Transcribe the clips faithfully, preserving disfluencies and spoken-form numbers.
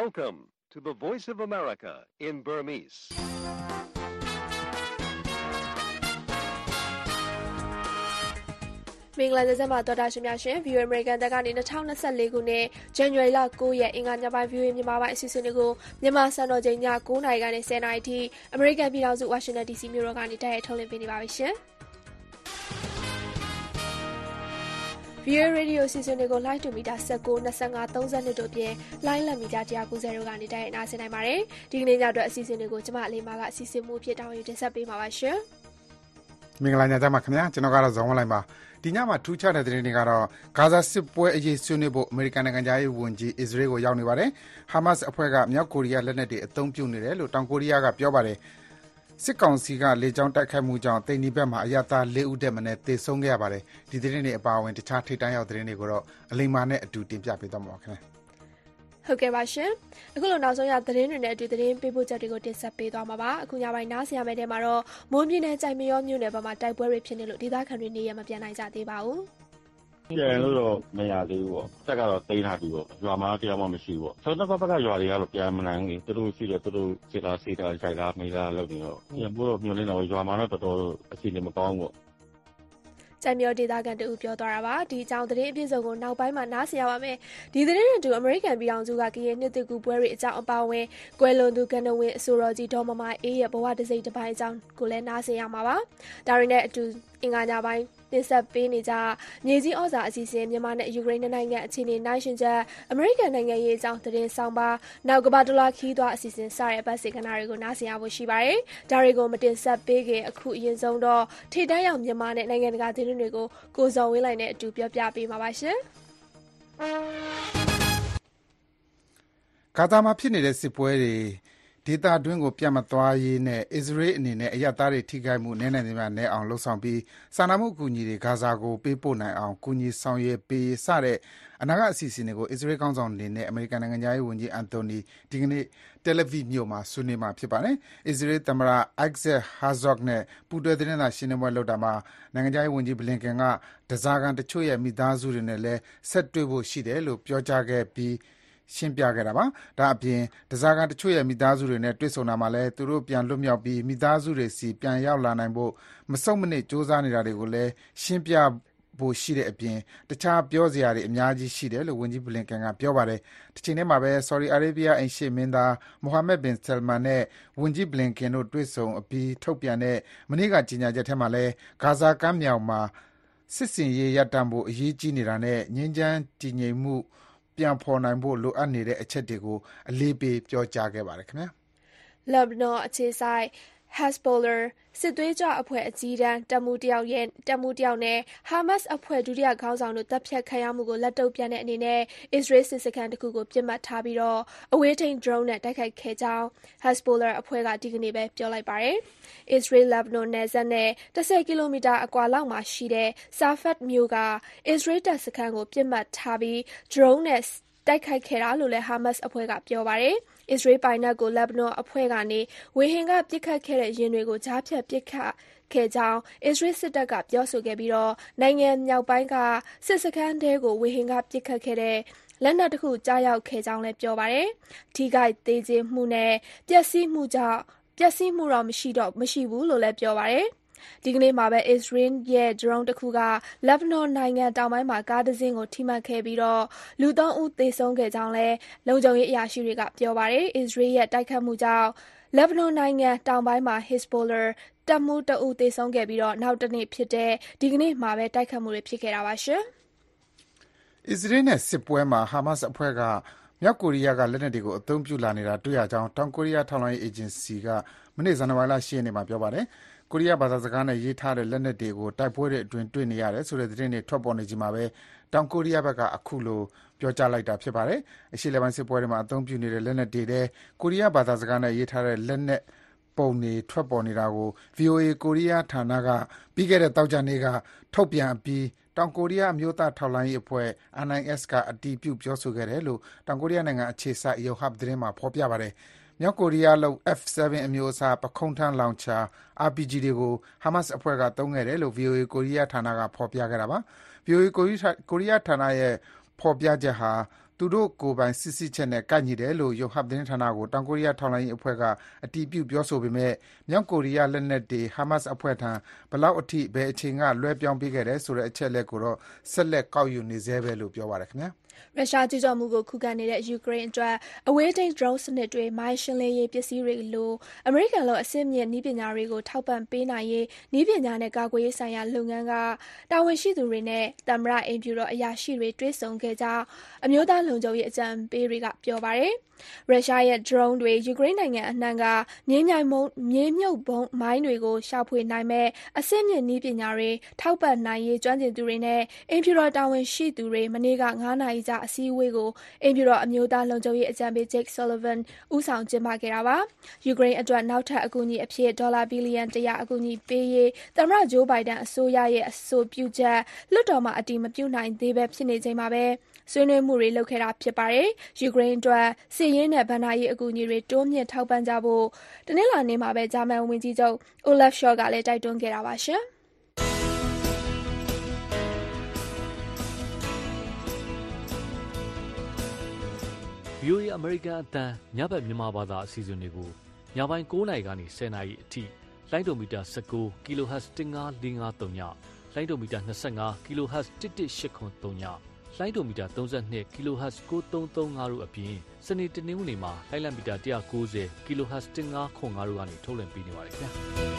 Welcome to the Voice of America in Burmese. ။မင်္ဂလာညချမ်းပါတော်တာရှင်များရှင် View American တက်ကနေtwenty twenty-fourခုနှစ် January လnineရက်အင်္ဂါညပိုင်း View မြန်မာပိုင်းအစီအစဉ်တွေကိုမြန်မာစံတော်ချိန်ညnineနာရီကနေtenနာရီထိ American ပြည်ထောင်စု Washington ဒီစီ မြို့တော်ကနေတိုက်ရိုက်ထုတ်လွှင့်ပေးနေပါပြီရှင်။ View Radio အစီအစဉ်တွေကို Live to Meter nineteen, twenty-five, thirtyတို့အပြင် Line လက်မီတာone ninetyတို့ကနေတိုက်ရိုက်နားဆင်နိုင်ပါတယ်။ဒီကနေ့ညအတွက်အစီအစဉ်တွေကိုကျွန်မအလေးမာကအစီအစဉ်မှုဖြစ်တောင်းယူတင်ဆက်ပေးမှာပါရှင်။မင်္ဂလာညချမ်းပါခင်ဗျာကျွန်တော်ကတော့ဇော်ဝင်းလိုက်ပါဒီညမှာထူးခြားတဲ့သတင်းတွေကတော့ဂါဇာစစ်ပွဲအရေးဆွေးနွေးဖို့အမေရိကန်နိုင်ငံသားရေးဝန်ကြီးအစ္စရေးကိုရောက်နေပါတယ်။ဟာမတ်စ်အဖွဲ့ကမြောက်ကိုရီးယားလက်နက်တွေအသုံးပြုနေတယ်လို့တောင်ကိုရီးယားကပြောပါတယ်။စစ်ကောင်စီကလေကြောင်းတိုက်ခိုက်မှုကြောင့်တိန်နီဘက်မှာအရသာ၄ဦးတက်မနဲ့သေဆုံးခဲ့ရပါတယ်။ဒီသတင်းတွေအပါအဝင်တခြားထိပ်တန်းရောက်သတင်းတွေကိုတော့အလိမ္မာနဲ့အတူတင်ပြပေးသွားမှာပါခင်ဗျာ။ဟုတ်ကဲ့ပါရှင်အခုလိုနောက်ဆုံးရသတင်းတွေနဲ့အတူသတင်းပေးပို့ချက်တွေကိုတင်ဆက်ပေးသွားမှာပါအခုညပိုင်းနားဆင်ရမယ့်တဲမှာတော့မွန်ပြည်နယ်ကြိုင်မရောမြို့နယ်ဘက်မှာတိုက်ပွဲတွေဖြစ်နေလို့ဒေသခံတွေနေရမပြန်နိုင်ကြသေးပါဘူးပြန်လို့တော့မရသေးဘူးပေါ့တက်ကတော့တိန်းထားပြီပေါ့ရွာမှာတရားမှမရှိဘူးပေါ့ဆောင်းတစ်ပတ်ကရွာတွေကတော့ပြန်မနိုင်ဘူးသူတို့ရှိတယ်သူတို့စေတာစေတာခြိုက်တာမေးတာလုပ်နေတော့ပြန်ဖို့တော့မျိုးလင်းတော့ရွာမှာတော့တော်တော်အခြေအနေမကောင်းဘူးပေါ့ကြိုင်မျိုးဒေသခံတူပြောသွားတာပါဒီအကြောင်းသတင်းအပြည့်စုံကိုနောက်ပိုင်းမှာနားဆင်ရပါမယ်ဒီသတင်းတွေတူအမေရိကန်ပြည်အောင်စုကကရင်နှစ်တကူပွဲတွေအကြောင်းအပါအဝင်ကွယ်လွန်သူကနဝင်းအဆိုတော်ကြီးဒေါ်မမအေးရဲ့ဘဝတစိမ့်တစ်ပိုင်းအကြောင်းကိုလည်းနားဆင်ရမှာပါဒါရင်းနဲ့အတူအင်္ဂါညပိုင်းတင်ဆက်ပေးနေကြမြေကြီးဩဇာအစီအစဉ်မြန်မာနဲ့ယူကရိန်းနိုင်ငံအခြေအနေနိုင်ရှင်ချက်အမေရိကန်နိုင်ငံရေးအကြောင်းသတင်းဆောင်ပါနောက်ကဘာဒလာခီးသွားအစီအစဉ်စတဲ့အပတ်စီကဏ္ဍတွေကိုနားဆင်ရဖို့ရှိပါတယ်ဒါတွေကိုမတင်ဆက်ပေးခင်အခုအရင်ဆုံးတော့ထိတန်းရောက်မြန်မာနဲ့နိုင်ငံတကာသတင်းတွေကိုကိုဇော်ဝင်းလိုက်နဲ့အတူပြောပြပေးမှာပါရှင်ဂါဇာမှာဖြစ်နေတဲ့စစ်ပွဲတွေဒေသတွင်းကိုပြတ်မသွားရေးနဲ့အစ္စရေးအနေနဲ့အရသားတွေထိခိုက်မှုနည်းနိုင်သမျှနည်းအောင်လှုံ့ဆော်ပြီးစာနာမှုအကူအညီတွေဂါဇာကိုပေးပို့နိုင်အောင်ကူညီဆောင်ရွက်ပေးစတဲ့အနာဂတ်အစီအစဉ်တွေကိုအစ္စရေးကောင်းဆောင်တွေနဲ့အမေရိကန်နိုင်ငံသားရေးဝန်ကြီးအန်တိုနီဒီကနေ့တယ်လီဗစ်မြို့မှာဆွေးနွေးမှာဖြစ်ပါတယ်။အစ္စရေးသမ္မတအိုက်ဇက်ဟာဇော့နဲ့ပူးတွဲသတင်းစာရှင်းလင်းပွဲလုပ်တာမှာနိုင်ငံသားရေးဝန်ကြီးဘလင်ကန်ကဒဇာကန်တချို့ရဲ့မိသားစုတွေနဲ့လည်းဆက်တွေ့ဖို့ရှိတယ်လို့ပြောကြားခဲ့ပြီးရှင်းပြခဲ့တာပါ။ဒါအပြင်ဒဇာကန်တချို့ရဲ့မိသားစုတွေနဲ့တွေ့ဆုံတာမှာလည်းသူတို့ပြန်လွတ်မြောက်ပြီးမိသားစုတွေစီပြန်ရောက်လာနိုင်ဖို့မဆုတ်မနစ်စ조사နေတာတွေကိုလည်းရှင်းပြဖို့ရှိတဲ့အပြင်တခြားပြောစရာတွေအများကြီးရှိတယ်လို့ဝန်ကြီးဘလင်ကန်ကပြောပါတယ်။တစ်ချိန်တည်းမှာပဲ Saudi Arabia အိမ်ရှေ့မင်းသား Mohammed bin Salman နဲ့ဝန်ကြီးဘလင်ကန်တို့တွေ့ဆုံအပြီးထုတ်ပြန်တဲ့မနေ့ကကြေညာချက်ထဲမှာလည်းဂါဇာကမ်းမြောင်မှာစစ်စင်ရေးရပ်တန့်ဖို့အရေးကြီးနေတာနဲ့ငြိမ်းချမ်းတည်ငြိမ်မှုပြန်ဖော်နိုင်ဖို့လိုအပ်နေတဲ့အချက်တွေကိုအလေးပေးပြောကြားခဲ့ပါတယ်ခင်ဗျာ။လက်ဘနွန်အခြေစိုက် Hezbollah စစ်သွေးကြွအဖွဲ့အကြီးတန်းတပ်မှုတယောက်ရဲ့တပ်မှုတယောက်နဲ့ Hamas အဖွဲ့ဒုတိယခေါင်းဆောင်တို့တပ်ဖြတ်ခံရမှုကိုလက်တုပ်ပြန်တဲ့အနေနဲ့ Israel စစ်စခန်းတစ်ခုကိုပြစ်မှတ်ထားပြီးတော့အဝေးထိန်း drone နဲ့တိုက်ခိုက်ခဲ့ကြောင်း Hezbollah အဖွဲ့ကဒီကနေ့ပဲပြောလိုက်ပါတယ်။ Israel Lebanon နယ်စပ်နဲ့tenကီလိုမီတာအကွာလောက်မှာရှိတဲ့ Safed မြို့က Israel တပ်စခန်းကိုပြစ်မှတ်ထားပြီး drone နဲ့တိုက်ခိုက်ခဲ့တာလို့လည်း Hamas အဖွဲ့ကပြောပါတယ်။အစ္စရေးပိုင်နက်ကိုလက်ဘနွန်အဖွဲ့ကနေဝေဟင်ကပစ်ခတ်ခဲ့တဲ့ယာဉ်တွေကိုကြားဖြတ်ပစ်ခတ်ခဲ့ကြောင်းအစ္စရေးစစ်တပ်ကပြောဆိုခဲ့ပြီးတော့နိုင်ငံမြောက်ပိုင်းကစစ်စခန်းတဲကိုဝေဟင်ကပစ်ခတ်ခဲ့တဲ့လက်နက်တစ်ခုကြားရောက်ခဲ့ကြောင်းလည်းပြောပါတယ်။ထိခိုက်သေးခြင်းမှုနဲ့ပျက်စီးမှုကြောင့်ပျက်စီးမှုတော့မရှိတော့မရှိဘူးလို့လည်းပြောပါတယ်။ဒီကနေ့မှာပဲ Israel ရဲ့ drone တစ်ခုက Lebanon နိုင်ငံတောင်ပိုင်းမှာကားတစ်စင်းကိုထိမှန်ခဲ့ပြီးတော့လူသုံးဦးသေဆုံးခဲ့ကြောင်းလည်းလုံခြုံရေးအရာရှိတွေကပြောပါတယ်။ Israel ရဲ့တိုက်ခတ်မှုကြောင့် Lebanon နိုင်ငံတောင်ပိုင်းမှာ Hezbollah တပ်မှူးတဦးသေဆုံးခဲ့ပြီးတော့နောက်တနေ့ဖြစ်တဲ့ဒီကနေ့မှာပဲတိုက်ခတ်မှုတွေဖြစ်ခဲ့တာပါရှင်။အစ္စရေးနဲ့စစ်ပွဲမှာ Hamas အဖွဲ့ကမြောက်ကိုရီးယားကလက်နက်တွေကိုအသုံးပြုလာနေတာတွေ့ရကြောင်းတောင်ကိုရီးယားထောက်လှမ်းရေးအေဂျင်စီကမနေ့ဇန်နဝါရီလeightရက်နေ့မှာပြောပါတယ်။ကိုရီးယားဘာသာစကားနဲ့ရေးထားတဲ့လက်နက်တွေကိုတိုက်ပွဲတွေအတွင်းတွေ့နေရတယ်ဆိုတဲ့သတင်းတွေထွက်ပေါ်နေချိန်မှာပဲတောင်ကိုရီးယားဘက်ကအခုလိုပြောကြားလိုက်တာဖြစ်ပါတယ်။အရှေ့အလယ်ပိုင်းစစ်ပွဲတွေမှာအသုံးပြုနေတဲ့လက်နက်တွေထဲကိုရီးယားဘာသာစကားနဲ့ရေးထားတဲ့လက်နက်ပုံတွေထွက်ပေါ်နေတာကို ဗွီအိုအေ ကိုရီးယားဌာနကပြီးခဲ့တဲ့သောကြာနေ့ကထုတ်ပြန်အပြီးတောင်ကိုရီးယားအမျိုးသားထောက်လှမ်းရေးအဖွဲ့ N I S ကအတည်ပြုပြောဆိုခဲ့တယ်လို့တောင်ကိုရီးယားနိုင်ငံအခြေစိုက် Yonhap သတင်းမှာဖော်ပြပါတယ်။မြောက်ကိုရီးယားလုပ် F seven အမျိုးအစားပခုံးထမ်းလောင်ချာ R P G တွေကို Hamas အဖွဲ့ကသုံးခဲ့တယ်လို့ ဗွီအိုအေ ကိုရီးယားဌာနကဖော်ပြခဲ့တာပါ။ ဗွီအိုအေ ကိုရီးယားဌာနရဲ့ဖော်ပြချက်ဟာသူတို့ကိုယ်ပိုင်စစ်စစ်ချက်နဲ့ကိုက်ညီတယ်လို့ယုံဟပ်သတင်းဌာနကိုတောင်ကိုရီးယားထောက်လှမ်းရေးအဖွဲ့ကအတည်ပြုပြောဆိုပေမဲ့မြောက်ကိုရီးယားလက်နက်တွေဟာမတ်စ်အဖွဲ့ထံဘယ်လောက်အထိဘယ်အချိန်ကလွှဲပြောင်းပေးခဲ့တယ်ဆိုတဲ့အချက်လက်ကိုတော့ဆက်လက်ကောက်ယူနေသေးပဲလို့ပြောပါတယ်ခင်ဗျာရုရှားကျူးကျော်မှုကိုခုခံနေတဲ့ယူကရိန်းအတွက်အဝေးထိန်း drone စနစ်တွေမိုင်းရှင်းလင်းရေးပစ္စည်းတွေလိုအမေရိကန်လိုအဆင့်မြင့်နည်းပညာတွေကိုထောက်ပံ့ပေးနိုင်ရေးနည်းပညာနဲ့ကာကွယ်ရေးဆိုင်ရာလုပ်ငန်းကတာဝန်ရှိသူတွေနဲ့သမ္မတအိမ်ဖြူတော်အရာရှိတွေတွေ့ဆုံခဲ့ကြအမျိုးသားလုံခြုံရေးအကြံပေးတွေကပြောပါတယ်ရုရှားရဲ့ drone တွေယူကရိန်းနိုင်ငံအနှံ့ကမြေမြိုင်မုံမြေမြုပ်ဘုံမိုင်းတွေကိုရှာဖွေနိုင်မဲ့အဆင့်မြင့်နည်းပညာတွေထောက်ပံ့နိုင်ရေးကျွမ်းကျင်သူတွေနဲ့အိမ်ဖြူတော်တာဝန်ရှိသူတွေမနေ့ကငါးနာရီကြာအစည်းအဝေးကိုအိမ်ဖြူတော်အမျိုးသားလုံခြုံရေးအကြံပေး Jake Sullivan ဦးဆောင်ကျင်းပခဲ့တာပါယူကရိန်းအတွက်နောက်ထပ်အကူအညီအဖြစ်ဒေါ်လာဘီလီယံတရာအကူအညီပေးရေးသမ္မတဂျိုးဘိုင်ဒန်အစိုးရရဲ့အဆိုပြုချက်လွှတ်တော်မှာအတည်မပြုနိုင်သေးပဲဖြစ်နေချိန်မှာပဲဆွေးနွေးမှုတွေလုပ်ခဲ့တာဖြစ်ပါတယ်ယူကရိန်းအတွက်စစ်ရေးနဲ့ဗဏ္ဍာရေးအကူအညီတွေတိုးမြင့်ထောက်ပံ့ကြဖို့တနင်္လာနေ့မှာပဲဂျာမန်ဝန်ကြီးချုပ် Olaf Scholz ကလည်းတိုက်တွန်းခဲ့တာပါရှင်ဗီအိုအေ American အသံညဘက်မြန်မာဘာသာအစီအစဉ်တွေကိုညပိုင်း၉နာရီကနေ၁၀နာရီအထိလိုင်းဒိုမီတာ၁၉ kHz တစ်ငါးလေးငါးသုံးညလိုင်းဒိုမီတာ၂၅ kHz တစ်တစ်ရှစ်ခွန်သုံးညလိုင်းဒိုမီတာ၃၂ kHz ကိုသုံးသုံးငါတို့အပြင်စနေတနင်္ဂနွေမှာလိုင်းလံမီတာ၁၉၀ kHz တစ်ငါးခွန်ငါတို့ကနေထုတ်လွှင့်ပေးနေပါတယ်ခင်ဗျာ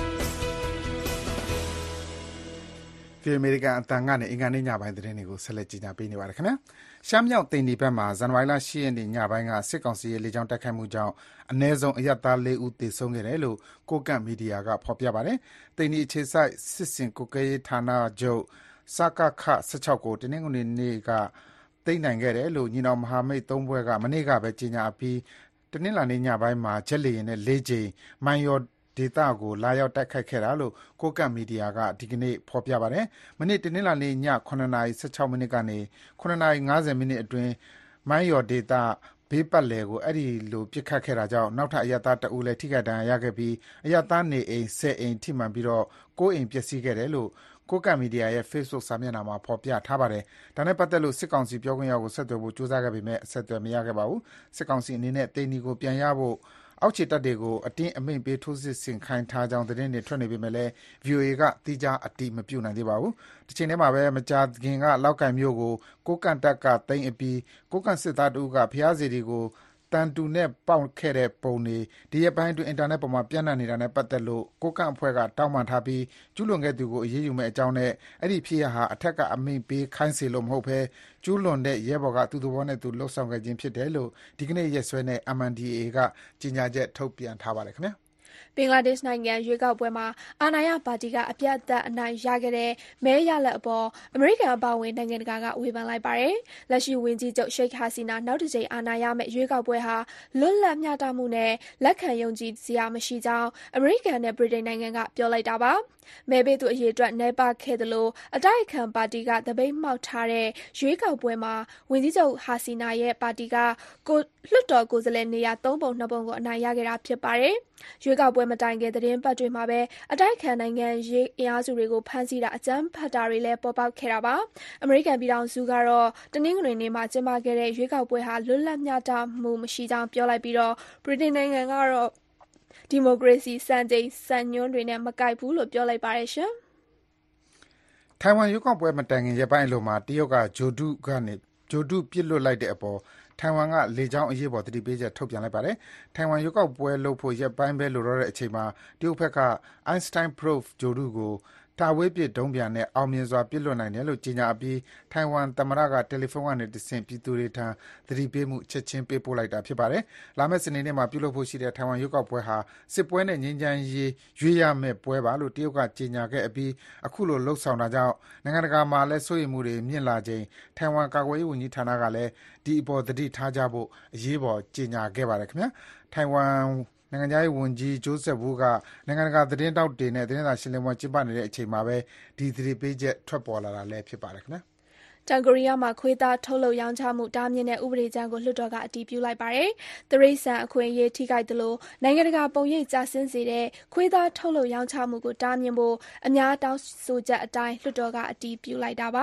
ဒီအမေရိကန်အတန်ကနေအင်္ဂါနေ့ညပိုင်းသတင်းတွေကိုဆက်လက်ကြီးညာပေးနေပါတယ်ခင်ဗျာရှမ်းမြောက်သိန်ဒီဘက်မှာဇန်နဝါရီလ၈ရက်နေ့ညပိုင်းကစစ်ကောင်စီရဲ့လေကြောင်းတိုက်ခိုက်မှုကြောင့်အနည်းဆုံးအရပ်သား၄ဦးသေဆုံးခဲ့တယ်လို့ကိုကန့်မီဒီယာကဖော်ပြပါတယ်သိန်ဒီအခြေစိုက်စစ်စင်ကုကဲရေးဌာနချုပ်စကခ၁၆ကိုတနင်္ဂနွေနေ့ကသိမ်းနိုင်ခဲ့တယ်လို့ညီနောင်မဟာမိတ်သုံးဘွဲကမနေ့ကပဲကြေညာပြီးတနင်္လာနေ့ညပိုင်းမှာဂျက်လေယာဉ်နဲ့၄ကြိမ်မိုင်ယော်ဒေတာကိုလာရောက်တိုက်ခိုက်ခဲ့တာလို့ကိုကန့်မီဒီယာကဒီကနေ့ဖော်ပြပါတယ်။မနေ့တနင်္လာနေ့ညခုနှစ်နာရီ၁၆မိနစ်ကနေခုနှစ်နာရီ၅၀မိနစ်အတွင်းမိုင်းယော်ဒေတာဘေးပတ်လည်ကိုအဲ့ဒီလိုပြစ်ခတ်ခဲ့တာကြောင့်နောက်ထပ်အရသားတအူလည်းထိခိုက်ဒဏ်ရာရခဲ့ပြီးအရသားနေအိမ်၁၀အိမ်ထိမှန်ပြီးတော့၉အိမ်ပျက်စီးခဲ့တယ်လို့ကိုကန့်မီဒီယာရဲ့ Facebook စာမျက်နှာမှာဖော်ပြထားပါတယ်။ဒါနဲ့ပတ်သက်လို့စစ်ကောင်စီပြောခွင့်ရကိုဆက်သွယ်ဖို့ကြိုးစားခဲ့ပေမဲ့အဆက်အသွယ်မရခဲ့ပါဘူး။စစ်ကောင်စီအနေနဲ့တိန်ဒီကိုပြန်ရဖို့အောက်ခြေတပ်တွေကိုအတင်းအမိန့်ပေးထိုးစစ်ဆင်ခိုင်းထားကြောင်းသတင်းတွေထွက်နေပေမဲ့လည်း ဗီအိုအေ ကတိကျအတည်မပြုနိုင်သေးပါဘူး။တစ်ချိန်တည်းမှာပဲမကြာခင်ကလောက်ကင်မြို့ကိုကိုကန့်တပ်ကသိမ်းအပြီးကိုကန့်စစ်သားတို့ကဖျားစီတွေကိုတန်တူနဲ့ပေါက်ခဲ့တဲ့ပုံတွေဒီရက်ပိုင်းအတွင်းအင်တာနက်ပေါ်မှာပြန့်နှံ့နေတာနဲ့ပတ်သက်လို့ကိုကန့်အဖွဲ့ကတောင်းပန်ထားပြီးကျူးလွန်ခဲ့သူကိုအရေးယူမယ့်အကြောင်းနဲ့အဲ့ဒီဖြစ်ရဟာအထက်ကအမိန့်ပေးခိုင်းစေလို့မဟုတ်ဘဲကျူးလွန်တဲ့ရဲဘော်ကသူ့သဘောနဲ့သူလှုပ်ဆောင်ခဲ့ခြင်းဖြစ်တယ်လို့ဒီကနေ့ရက်စွဲနဲ့ M N D A ကကြေညာချက်ထုတ်ပြန်ထားပါတယ်ခင်ဗျာဘင်္ဂလားဒေ့ရှ်နိုင်ငံရွေးကောက်ပွဲမှာအာဏာရပါတီကအပြတ်အသတ်အနိုင်ရခဲ့တဲ့မဲရလဒ်အပေါ်အမေရိကန်အပါအဝင်နိုင်ငံတကာကဝေဖန်လိုက်ပါတယ်။လက်ရှိဝန်ကြီးချုပ်ရှိတ်ဟာစီနာနောက်တစ်ကြိမ်အာဏာရမယ့်ရွေးကောက်ပွဲဟာလွတ်လပ်မျှတမှုနဲ့လက်ခံယုံကြည်စရာမရှိကြောင်းအမေရိကန်နဲ့ဗြိတိန်နိုင်ငံကပြောလိုက်တာပါ။မဲပေးသူအရေအတွက်နည်းပါးခဲ့သလိုအတိုက်အခံပါတီကသပိတ်မှောက်ထားတဲ့ရွေးကောက်ပွဲမှာဝန်ကြီးချုပ်ဟာစီနာရဲ့ပါတီကကိုလွှတ်တော်ကိုယ်စားလှယ်နေရာသုံးပုံနှစ်ပုံကိုအနိုင်ရခဲ့တာဖြစ်ပါတယ်။ရွေးကောက်ပွဲမတိုင်ခင်သတင်းပတ်တွေမှာပဲအတိုက်ခံနိုင်ငံရေးအင်အားစုတွေကိုဖမ်းဆီးတာအကြမ်းဖက်တာတွေလည်းပေါ်ပေါက်ခဲ့တာပါ။အမေရိကန်ပြည်ထောင်စုကတော့တနင်္ဂနွေနေ့မှာကျင်းပခဲ့တဲ့ရွေးကောက်ပွဲဟာလွတ်လပ်မျှတမှုမရှိကြောင်းပြောလိုက်ပြီးတော့ဗြိတိန်နိုင်ငံကတော့ဒီမိုကရေစီစံချိန်စံညွှန်းတွေနဲ့မကိုက်ဘူးလို့ပြောလိုက်ပါတယ်ရှင်။ထိုင်ဝမ်ရွေးကောက်ပွဲမတိုင်ခင်ရက်ပိုင်းအလိုမှာတရုတ်ကဂျိုဒုကနေဂျိုဒုပြစ်လွတ်လိုက်တဲ့အပေါ်ထိုင်ဝမ်ကလေကြောင်းအရေးပေါ်သတိပေးချက်ထုတ်ပြန်လိုက်ပါတယ်။ထိုင်ဝမ်ရွေးကောက်ပွဲလုပ်ဖို့ရက်ပိုင်းပဲလိုတော့တဲ့အချိန်မှာတရုတ်ဘက်က Einstein Probe ဂျိုဒုကိုတာဝေးပစ်ဒုံးပျံနဲ့အောင်မြင်စွာပြစ်လွတ်နိုင်တယ်လို့ကြေညာပြီးထိုင်ဝမ်သမ္မတကတယ်လီဖုန်းကနေတဆင့်ပြည်သူတွေထံသတိပေးမှုချက်ချင်းပေးပို့လိုက်တာဖြစ်ပါတယ်။လာမယ့်စနေနေ့မှာပြုလုပ်ဖို့ရှိတဲ့ထိုင်ဝမ်ရွေးကောက်ပွဲဟာစစ်ပွဲနဲ့ငြိမ်းချမ်းရေးရွေးရမယ့်ပွဲပါလို့တရုတ်ကကြေညာခဲ့အပြီးအခုလိုလှုပ်ဆောင်တာကြောင့်နိုင်ငံတကာမှာလည်းစိုးရိမ်မှုတွေမြင့်လာချိန်ထိုင်ဝမ်ကာကွယ်ရေးဝန်ကြီးဌာနကလည်းဒီအပေါ်သတိထားကြဖို့အရေးပေါ်ကြေညာခဲ့ပါတယ်ခင်ဗျာ။ထိုင်ဝမ်နိုင်ငံခြားရေးဝန်ကြီးဂျိုးဆက်ဘူးကနိုင်ငံတကာသတင်းတောက်တွေနဲ့သတင်းစာရှင်းလင်းပွဲကျင်းပနေတဲ့အချိန်မှာပဲဒီသတိပေးချက်ထွက်ပေါ်လာတာလည်းဖြစ်ပါတယ်ခင်ဗျာ။တောင်ကိုရီးယားမှာခွေးသားထုတ်လုပ်ရောင်းချမှုတားမြစ်တဲ့ဥပဒေကြမ်းကိုလွှတ်တော်ကအတည်ပြုလိုက်ပါတယ်။တိရစ္ဆာန်အခွင့်အရေးထိခိုက်သလိုနိုင်ငံတကာပုံရိပ်ကျဆင်းစေတဲ့ခွေးသားထုတ်လုပ်ရောင်းချမှုကိုတားမြစ်ဖို့အများတောင်းဆိုချက်အတိုင်းလွှတ်တော်ကအတည်ပြုလိုက်တာပါ။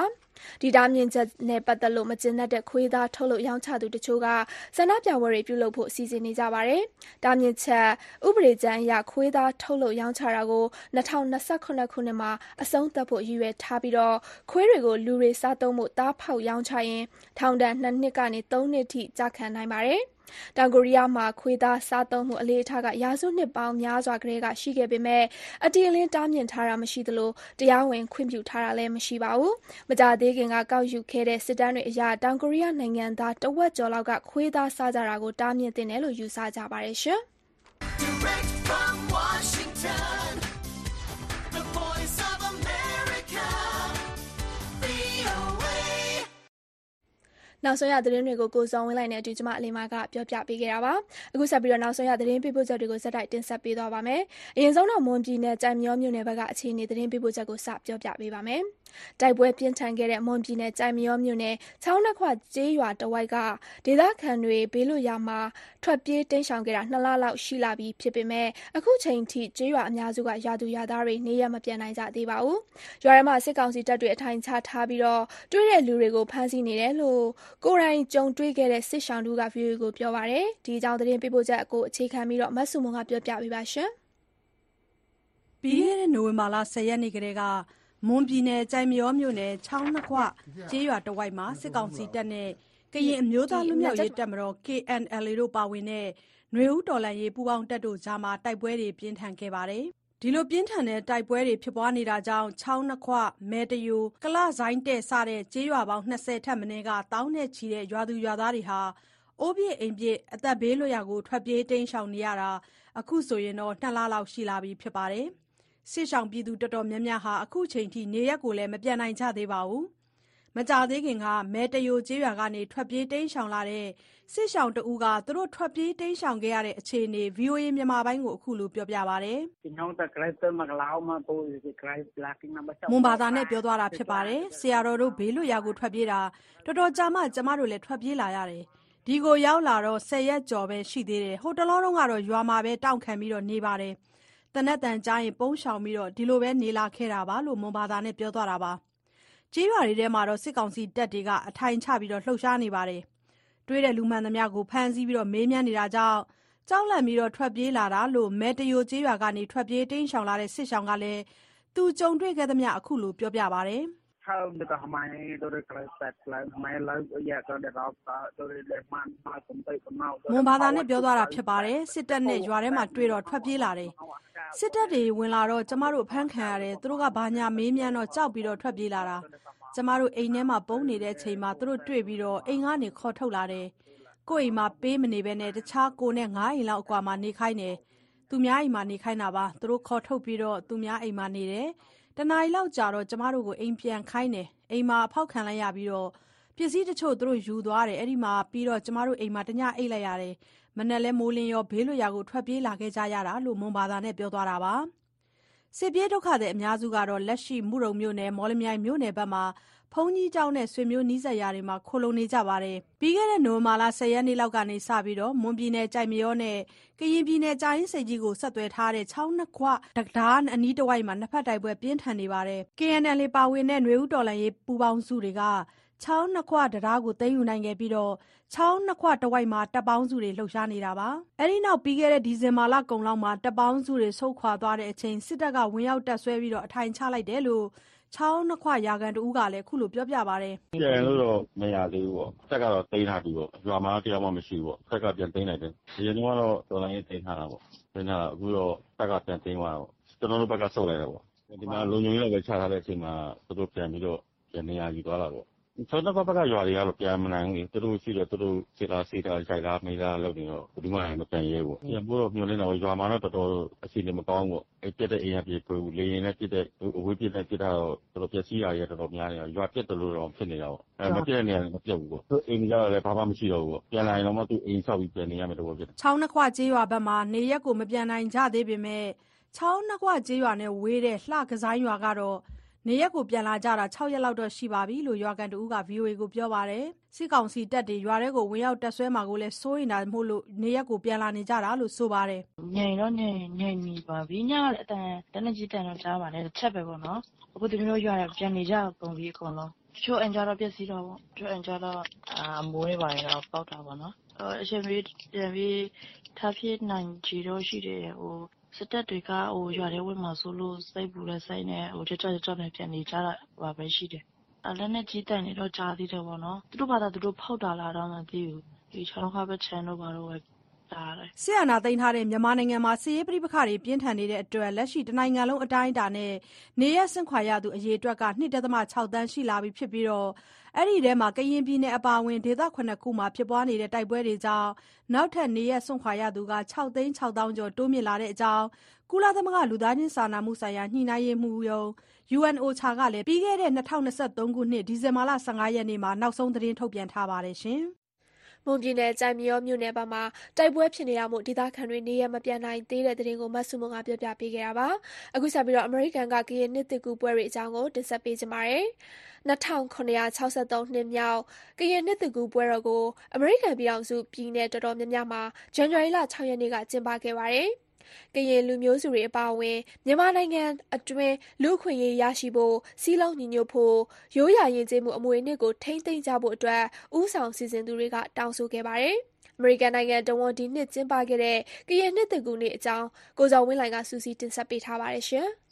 ဒီတားမြစ်ချက်နဲ့ပတ်သက်လို့မကျေနပ်တဲ့ခွေးသားထုတ်လုပ်ရောင်းချသူတချို့ကဆန္ဒပြပွဲတွေပြုလုပ်ဖို့စီစဉ်နေကြပါတယ်။တားမြစ်ချက်ဥပဒေကြမ်းအရခွေးသားထုတ်လုပ်ရောင်းချတာကို၂၀၂၇ခုနှစ်မှာအဆုံးသတ်ဖို့ရည်ရွယ်ထားပြီးတော့ခွေးတွေကိုလူတွေစားသုံးဖို့သားဖောက်ရောင်းချရင်ထောင်ဒဏ်နှစ်နှစ်ကနေသုံးနှစ်ထိကျခံနိုင်ပါတယ်။တောင်ကိုရီးယားမှာခွေးသားစားသုံးမှုအလေးအထားကရာစုနှစ်ပေါင်းများစွာကတည်းကရှိခဲ့ပေမဲ့အတိအလင်းတားမြစ်ထားတာမရှိသလိုတရားဝင်ခွင့်ပြုထားတာလည်းမရှိပါဘူး။မကြသေးခင်ကကောက်ယူခဲ့တဲ့စစ်တမ်းတွေအရတောင်ကိုရီးယားနိုင်ငံသားတဝက်ကျော်လောက်ကခွေးသားစားကြတာကိုတားမြစ်တင်တယ်လို့ယူဆကြပါတယ်ရှင်။ Direct from Washington, the voice of America, V O A နောက်ဆုံးရသတင်းတွေကိုကိုစောင်းဝင်းလိုက်နဲ့အတူကျမအလင်းမကပြောပြပေးခဲ့တာပါအခုဆက်ပြီးတော့နောက်ဆုံးရသတင်းပေးပို့ချက်တွေကိုဇက်တိုက်တင်ဆက်ပေးသွားပါမယ်အရင်ဆုံးတော့မွန်ပြည်နယ်ကြိုင်မြောမြို့နယ်ဘက်ကအခြေအနေသတင်းပေးပို့ချက်ကိုစပြောပြပေးပါမယ်တိုက်ပွဲပြင်းထန်ခဲ့တဲ့မွန်ပြည်နယ်ကြိုင်မြောမြို့နယ်ချောင်းနှခွကျေးရွာတဝိုက်ကဒေသခံတွေဘေးလွတ်ရာမှာထွက်ပြေးတိမ်းရှောင်ခဲ့တာနှစ်လလောက်ရှိလာပြီဖြစ်ပေမဲ့အခုချိန်ထိကျေးရွာအများစုကရွာသူရွာသားတွေနေရမပြန်နိုင်ကြသေးပါဘူးရွာထဲမှာစစ်ကောင်စီတပ်တွေအထိုင်ချထားပြီးတော့တွေ့တဲ့လူတွေကိုဖမ်းဆီးနေတယ်လို့ကိုယ်တိုင်ကြုံတွေ့ခဲ့တဲ့စစ်ရှောင်တို့က ဗွီအိုအေ ကိုပြောပါတယ်ဒီအကြောင်းသတင်းပေးပို့ချက်ကိုအခြေခံပြီးတော့မဆုမွန်ကပြောပြပေးပါရှင်ပြီးခဲ့တဲ့နိုဝင်ဘာလ၁၀ရက်နေ့ကတည်းကမွန်ပြည်နယ်ကြိုင်မြောမြို့နယ်ချောင်းနှခွကျေးရွာတဝိုက်မှာစစ်ကောင်စီတပ်နဲ့ကရင်အမျိုးသားလူမျိုးရေးတပ်မတော် K N L A တို့ပါဝင်တဲ့နွေဦးတော်လှန်ရေးပူးပေါင်းတပ်တို့ကြားမှာတိုက်ပွဲတွေပြင်းထန်ခဲ့ပါတယ်ဒီလိုပြင်းထန်တဲ့တိုက်ပွဲတွေဖြစ်ပွားနေတာကြောင့်ချောင်းနှခွမဲတယိုကလဇိုင်းတဲ့စတဲ့ကျေးရွာပေါင်း၂၀ထက်မနည်းကတောင်းနဲ့ချီတဲ့ရွာသူရွာသားတွေဟာအိုးပြည့်အိမ်ပြည့်အသက်ဘေးလွတ်ရာကိုထွက်ပြေးတိမ်းရှောင်နေရတာအခုဆိုရင်တော့နှစ်လလောက်ရှိလာပြီဖြစ်ပါတယ်စစ်ရှောင်ပြည်သူတော်တော်များများဟာအခုချိန်ထိနေရက်ကိုလည်းမပြန်နိုင်ကြသေးပါဘူးမကြသေးခင်ကမဲတယိုကျေးရွာကနေထွက်ပြေးတိမ်းရှောင်လာတဲ့စစ်ရှောင်တဦးကသူတို့ထွက်ပြေးတိမ်းရှောင်ခဲ့ရတဲ့အခြေအနေ V O A မြန်မာပိုင်းကိုအခုလိုပြောပြပါတယ်မွန်ဘာသာနဲ့ပြောသွားတာဖြစ်ပါတယ်ဆရာတော်တို့ဘေးလွတ်ရာကိုထွက်ပြေးတာတော်တော်ကြာမှကျမတို့လည်းထွက်ပြေးလာရတယ်ဒီကိုရောက်လာတော့၁၀ရက်ကျော်ပဲရှိသေးတယ်ဟိုတလောတော့ကတော့ရွာမှာပဲတောင့်ခံပြီးတော့နေပါတယ်တနက်တန်ကြားရင်ပုန်းရှောင်ပြီးတော့ဒီလိုပဲနေလာခဲ့တာပါလို့မွန်ဘာသာနဲ့ပြောသွားတာပါကျေးရွာတွေထဲမှာတော့စစ်ကောင်စီတပ်တွေကအထိုင်ချပြီးတော့လှုပ်ရှားနေပါတယ်တွေ့တဲ့လူမှန်သမျှကိုဖမ်းဆီးပြီးတော့မေးမြန်းနေတာကြောင့်ကြောက်လန့်ပြီးတော့ထွက်ပြေးလာတာလို့မဲတယိုကျေးရွာကနေထွက်ပြေးတိမ်းရှောင်လာတဲ့စစ်ရှောင်ကလည်းသူကြုံတွေ့ခဲ့သမျှအခုလိုပြောပြပါတယ်မွန်ဘာသာနဲ့ပြောသွားတာဖြစ်ပါတယ်စစ်တပ်နဲ့ရွာထဲမှာတွေ့တော့ထွက်ပြေးလာတယ်စစ်တပ်တွေဝင်လာတော့ကျမတို့ဖမ်းခံရတယ်သူတို့ကဘာညာမေးမြန်းတော့ကြောက်ပြီးတော့ထွက်ပြေးလာတာကျမတို့အိမ်ထဲမှာပုန်းနေတဲ့အချိန်မှာသူတို့တွေ့ပြီးတော့အိမ်ကနေခေါ်ထုတ်လာတယ်ကိုယ့်အိမ်မှာပေးမနေဘဲနဲ့တခြားကိုနဲ့ငါးအိမ်လောက်အကွာမှာနေခိုင်းတယ်သူများအိမ်မှာနေခိုင်းတာပါသူတို့ခေါ်ထုတ်ပြီးတော့သူများအိမ်မှာနေတယ်တနားရီလောက်ကြာတော့ကျမတို့ကိုအိမ်ပြန်ခိုင်းတယ်အိမ်မှာအဖောက်ခံလိုက်ရပြီးတော့ပစ္စည်းတချို့သူတို့ယူသွားတယ်အဲ့ဒီမှာပြီးတော့ကျမတို့အိမ်မှာတညအိတ်လိုက်ရတယ်မနဲ့လဲမိုးလင်းရောဘေးလွတ်ရာကိုထွက်ပြေးလာခဲ့ကြရတာလို့မွန်ဘာသာနဲ့ပြောသွားတာပါစစ်ပြေးဒုက္ခသည်အများစုကတော့လက်ရှိမှုရုံမြို့နယ်မော်လမြိုင်မြို့နယ်ဘက်မှာဖုန်ကြီးကျောင်းနဲ့ဆွေမျိုးနီးစပ်ရာတွေမှာခိုလုံနေကြပါတယ်ပြီးခဲ့တဲ့နိုဝင်ဘာလ၁၀ရက်နေ့လောက်ကနေစပြီးတော့မွန်ပြည်နယ်ကြိုင်မြောနဲ့ကရင်ပြည်နယ်ကြာရင်စိတ်ကြီးကိုဆက်သွယ်ထားတဲ့ချောင်းနှစ်ခွတက္ကဒါအနီးတစ်ဝိုက်မှာနှစ်ဖက်တိုက်ပွဲပြင်းထန်နေပါတယ် K N L A ပါဝင်တဲ့နွေဦးတော်လှန်ရေးပူးပေါင်းစုတွေကချောင်းနှစ်ခွတရားကိုသိမ်းယူနိုင်ခဲ့ပြီးတော့ချောင်းနှစ်ခွတဝိုက်မှာတပ်ပေါင်းစုတွေလှုပ်ရှားနေတာပါအဲ့ဒီနောက်ပြီးခဲ့တဲ့ဒီဇင်ဘာလကုန်လောက်မှာတပ်ပေါင်းစုတွေဆုတ်ခွာသွားတဲ့အချိန်စစ်တပ်ကဝင်ရောက်တပ်ဆွဲပြီးတော့အထိုင်ချလိုက်တယ်လို့ချောင်းနှစ်ခွရာကန်တူကလည်းခုလိုပြောပြပါတယ်ပြန်လို့တော့မရသေးဘူးပေါ့တက်ကတော့တိန်းထားပြီပေါ့ရွာမှာတရားမှမရှိဘူးပေါ့တက်ကပြန်တိန်းလိုက်တယ်ဒီနေ့ကတော့တော်လိုင်းရေးတိန်းထားတာပေါ့တိန်းထားအခုတော့တက်ကပြန်တိန်းသွားတော့ကျွန်တော်တို့ဘက်ကဆုတ်လိုက်တယ်ပေါ့ဒီမှာလုံခြုံရေးလည်းပဲချထားတဲ့အချိန်မှာသူတို့ပြန်ပြီးတော့ပြန်နေရာယူသွားတာပေါ့ချောင်းတစ်ဘက်ကရွာတွေကတော့ပြန်မနိုင်ဘူးသူတို့ရှိတော့သူတို့စေတာစေတာခြိုက်လားမေးလားလုပ်နေတော့ဘယ်သူမှမပြန်ရဲဘူးပြန်ပို့တော့မျောလင်းတော့ရွာမှာတော့တော်တော်အခြေအနေမကောင်းဘူးအဲ့ပြက်တဲ့အိမ်ကပြေပူလေရင်နဲ့ပြက်တဲ့အဝေးပြက်နဲ့ပြက်တော့တော်တော်ပျက်စီးရရတော်တော်များနေရွာပြက်တယ်လို့တော့ဖြစ်နေတာပေါ့အဲမပြက်တဲ့နေရာမပြက်ဘူးပေါ့သူအိမ်ကြောက်လည်းဘာမှမရှိတော့ဘူးပေါ့ပြန်လာရင်တော့မှသူအိမ်ဆောက်ပြီးပြန်နေရမယ်တော့ဖြစ်တယ်ချောင်းနှစ်ခွကျေးရွာဘက်မှာနေရက်ကိုမပြန်နိုင်ကြသေးပေမဲ့ချောင်းနှစ်ခွကျေးရွာနဲ့ဝေးတဲ့လှကစားရွာကတော့နေရက်ကိုပြန်လာကြတာ၆ရက်လောက်တော့ရှိပါပြီလို့ရွာကန်တူက V O A ကိုပြောပါတယ်စစ်ကောင်စီတပ်တွေရွာထဲကိုဝင်ရောက်တပ်ဆွဲမှာကိုလည်းစိုးရိမ်တာမို့လို့နေရက်ကိုပြန်လာနေကြတာလို့ဆိုပါတယ်ညင်တော့ညင်ညင်မိပါပြီညလည်းအတန်တနက်ကြီးတန်တော့ကြားပါတယ်ချက်ပဲပေါ့နော်အခုဒီလိုရွာပြန်နေကြကုန်ပြီအကုန်လုံးချို့အန်ကြတော့ပြည့်စည်တော့ပေါ့ချို့အန်ကြတော့အာမိုးနေပါရင်တော့ပေါက်တာပေါ့နော်အရှင်ပြီးပြန်ပြီးထားဖြစ်နိုင်ကြတော့ရှိတယ်ဟိုစစ်တပ်တွေကဟိုရွာထဲဝင်မှာဆိုလို့စိတ်ပူတဲ့စိတ်နဲ့ဟိုကြကြကြနဲ့ပြန်နေကြတာပါပဲရှိတယ်အလည်းနဲ့ကြီးတိုင်နေတော့ကြားသေးတယ်ပေါ့နော်သူတို့ဘာသာသူတို့ဖောက်တာလာတော့မသိဘူးဒီချောင်းခါပဲချန်တော့ဘာလို့ပဲစစ်အာဏာသိမ်းထားတဲ့မြန်မာနိုင်ငံမှာစစ်ရေးပဋိပက္ခတွေပြင်းထန်နေတဲ့အတွက်လက်ရှိတနိုင်ငံလုံးအတိုင်းအတာနဲ့နေရပ်စွန့်ခွာရသူအရေအတွက်က ၂ ဒသမ ၆ သန်းရှိလာပြီဖြစ်ပြီးတော့အဲ့ဒီထဲမှာကရင်ပြည်နယ်အပါအဝင်ဒေသ ခုနှစ်ခုမှာဖြစ်ပွားနေတဲ့တိုက်ပွဲတွေကြောင့်နောက်ထပ်နေရပ်စွန့်ခွာရသူက ၆ သိန်း ၆ သောင်းကျော်တိုးမြင့်လာတဲ့အကြောင်းကုလသမဂ္ဂလူသားချင်းစာနာမှုဆိုင်ရာညှိနှိုင်းရေးမှူးရုံး ယူ အန် အို ချာ ကလည်းပြီးခဲ့တဲ့၂၀၂၃ ခုနှစ်ဒီဇင်ဘာလ ၁၅ ရက်နေ့မှာနောက်ဆုံးသတင်းထုတ်ပြန်ထားပါတယ်ရှင်။မွန်ပြည်နယ်ကြိုင်မရောမြို့နယ်ဘက်မှာတိုက်ပွဲဖြစ်နေတာမို့ဒေသခံတွေနေရမပြန်နိုင်သေးတဲ့သတင်းကိုမဆုမွန်ကပြောပြပေးခဲ့တာပါ။အခုဆက်ပြီးတော့အမေရိကန်ကကရင်နှစ်တကူပွဲတွေအကြောင်းကိုတင်ဆက်ပေးကြပါမယ်။၂၇၆၃နှစ်မြောက်ကရင်နှစ်တကူပွဲတော်ကိုအမေရိကန်ပြည်ထောင်စုပြည်နယ်တော်တော်များများမှာဇန်နဝါရီလ၆ရက်နေ့ကကျင်းပခဲ့ပါတယ်။ကရင်လူမျိုးစုတွေအပါအဝင်မြန်မာနိုင်ငံအတွင်းလူ့အခွင့်အရေးရရှိဖို့စီးလုံးညီညွတ်ဖို့ရိုးရာယဉ်ကျေးမှုအမွေအနှစ်ကိုထိန်းသိမ်းကြဖို့အတွက်ဥဆောင်စီစဉ်သူတွေကတောင်းဆိုခဲ့ပါတယ်။အမေရိကန်နိုင်ငံတဝန်ဒီနှစ်ကျင်းပခဲ့တဲ့ကရင်နှစ်တကူနေ့အကြောင်းကိုဇော်ဝင်းလိုင်ကစူးစီးတင်ဆက်ပေးထားပါတယ်ရှင်။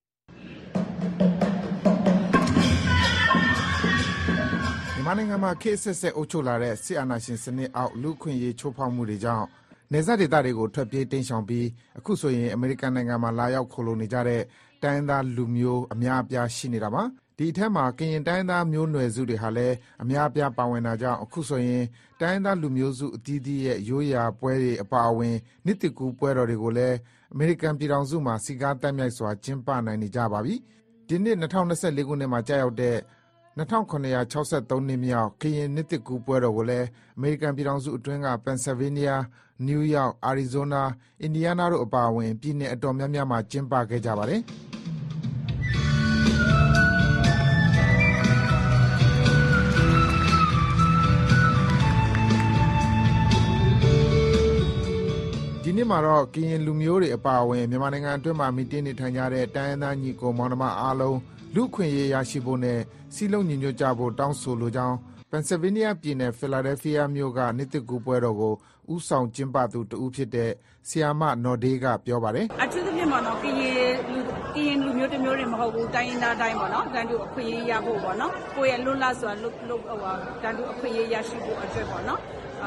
မြန်မာနိုင်ငံမှာခေတ်အဆက်ဆက်အုပ်ချုပ်လာတဲ့စစ်အာဏာရှင်စနစ်အောက်လူ့အခွင့်အရေးချိုးဖောက်မှုတွေကြောင့်နယ်စပ်ဒေသတွေကိုထွက်ပြေးတိမ်းရှောင်ပြီးအခုဆိုရင်အမေရိကန်နိုင်ငံမှာလာရောက်ခိုလှုံနေကြတဲ့တိုင်းရင်းသားလူမျိုးအများအပြားရှိနေတာပါ။ဒီအထက်မှာကရင်တိုင်းရင်းသားမျိုးနွယ်စုတွေဟာလည်းအများအပြားပါဝင်တာကြောင့်အခုဆိုရင်တိုင်းရင်းသားလူမျိုးစုအသီးသီးရဲ့ရိုးရာပွဲတွေအပါအဝင်နှစ်တကူပွဲတော်တွေကိုလည်းအမေရိကန်ပြည်ထောင်စုမှာစည်းကားသိုက်မြိုက်စွာကျင်းပနိုင်နေကြပါပြီ။ဒီနှစ်၂၀၂၄ခုနှစ်မှာကြာရောက်တဲ့၂၇၆၃နှစ်မြောက်ကရင်နှစ်တကူပွဲတော်ကိုလည်းအမေရိကန်ပြည်ထောင်စုအတွင်းကပန်ဆယ်ဗေးနီးယား၊နယူးယောက်၊အာရီဇိုးနား၊အင်ဒီယားနားတို့အပါအဝင်ပြည်နယ်အတော်များများမှာကျင်းပခဲ့ကြပါတယ်။ဒီနှစ်မှာတော့ကရင်လူမျိုးတွေအပါအဝင်မြန်မာနိုင်ငံအတွင်းမှာမှီတင်းနေထိုင်ကြတဲ့တိုင်းရင်းသားညီကိုမောင်နှမအားလုံးလူ့အခွင့်အရေးရရှိဖို့နဲ့စည်းလုံးညီညွတ်ကြဖို့တောင်းဆိုလိုကြောင်းပန်ဆယ်ဗေးနီးယားပြည်နယ်ဖီလာဒဲလ်ဖီးယားမြို့ကနှစ်တကူပွဲတော်ကိုဦးဆောင်ကျင်းပသူတဦးဖြစ်တဲ့ဆရာမနော်ဒေးကပြောပါတယ်။အထူးသဖြင့်ပေါ့နော်ကရင်လူကရင်လူမျိုးတစ်မျိုးတွေမဟုတ်ဘူးတိုင်းရင်းသားတိုင်းပေါ့နော်တန်တူအခွင့်အရေးရဖို့ပေါ့နော်ကိုယ့်ရဲ့လွတ်လပ်စွာလွတ်လွတ်ဟိုတန်တူအခွင့်အရေးရရှိဖို့အတွက်ပေါ့နော်အာ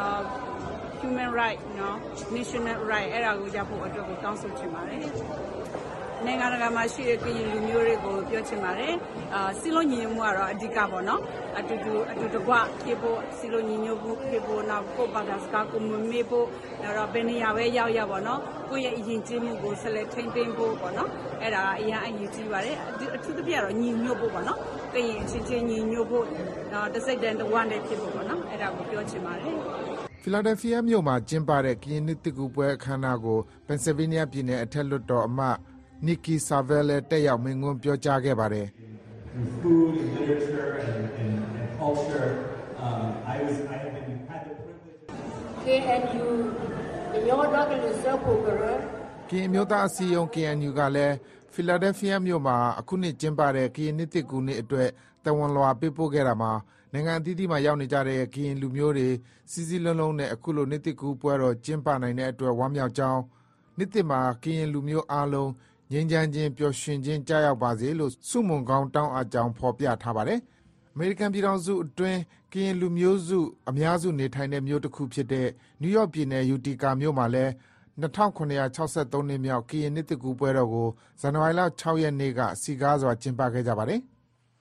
human right နော် national right အဲ့ဒါကိုရဖို့အတွက်ကိုတောင်းဆိုချင်ပါတယ်။နိုင်ငံတကာမှာရှိတဲ့ကရင်လူမျိုးတွေကိုပြောချင်ပါတယ်အာစီလုံးညီညွတ်မှုကတော့အဓိကပေါ့နော်အတူတူအတူတကွဖြစ်ဖို့စီလုံးညီညွတ်မှုဖြစ်ဖို့နောက်ကိုပါကစကာကိုမမေ့ဖို့တော့ဘယ်နေရာပဲရောက်ရောက်ပေါ့နော်ကိုယ့်ရဲ့အရင်ချင်းမှုကိုဆက်လက်ထိန်းသိမ်းဖို့ပေါ့နော်အဲ့ဒါအရင်အရင်ကြီးပါတယ်အထူးသဖြင့်ကတော့ညီညွတ်ဖို့ပေါ့နော်ကရင်အချင်းချင်းညီညွတ်ဖို့တစ်စိတ်တန်တစ်ဝမ်းတည်းဖြစ်ဖို့ပေါ့နော်အဲ့ဒါကိုပြောချင်ပါတယ်ဖီလာဒဲလ်ဖီးယားမြို့မှာကျင်းပတဲ့ကရင်နှစ်တကူပွဲအခမ်းအနားကိုပန်ဆယ်ဗေးနီးယားပြည်နယ်အထက်လွှတ်တော်အမတ်နီကီဆာဗဲလ်တက်ရောက်မိန့်ခွန်းပြောကြားခဲ့ပါတယ်။ Food and literature and, and, and culture. Um, I was I have been had the privilege. K N U ရောတော့ကလေးစပိုကရကရင်မျိုးသားအစည်းအရုံး K N U ကလည်းဖီလာဒဲလ်ဖီးယားမြို့မှာအခုနှစ်ကျင်းပတဲ့ကရင်နှစ်တကူနှစ်အတွက်တဝန်လွှာပေးပို့ခဲ့တာမှာနိုင်ငံအသီးသီးမှာရောက်နေကြတဲ့ကရင်လူမျိုးတွေစီစီလုံးလုံးနဲ့အခုလိုနှစ်တကူပွဲတော်ကျင်းပနိုင်တဲ့အတွက်ဝမ်းမြောက်ကြောင်းနှစ်တမှာကရင်လူမျိုးအားလုံးငြိမ်းချမ်းခြင်းပျော်ရွှင်ခြင်းကြားရောက်ပါစေလို့ဆုမွန်ကောင်းတောင်းအပ်ကြောင်းဖော်ပြထားပါတယ်။အမေရိကန်ပြည်ထောင်စုအတွင်းကရင်လူမျိုးစုအများစုနေထိုင်တဲ့မြို့တစ်ခုဖြစ်တဲ့နယူးယောက်ပြည်နယ်ယူတီကာမြို့မှာလည်း၂၇၆၃နှစ်မြောက်ကရင်နှစ်တကူပွဲတော်ကိုဇန်နဝါရီလ၆ရက်နေ့ကစီကားစွာကျင်းပခဲ့ကြပါတယ်။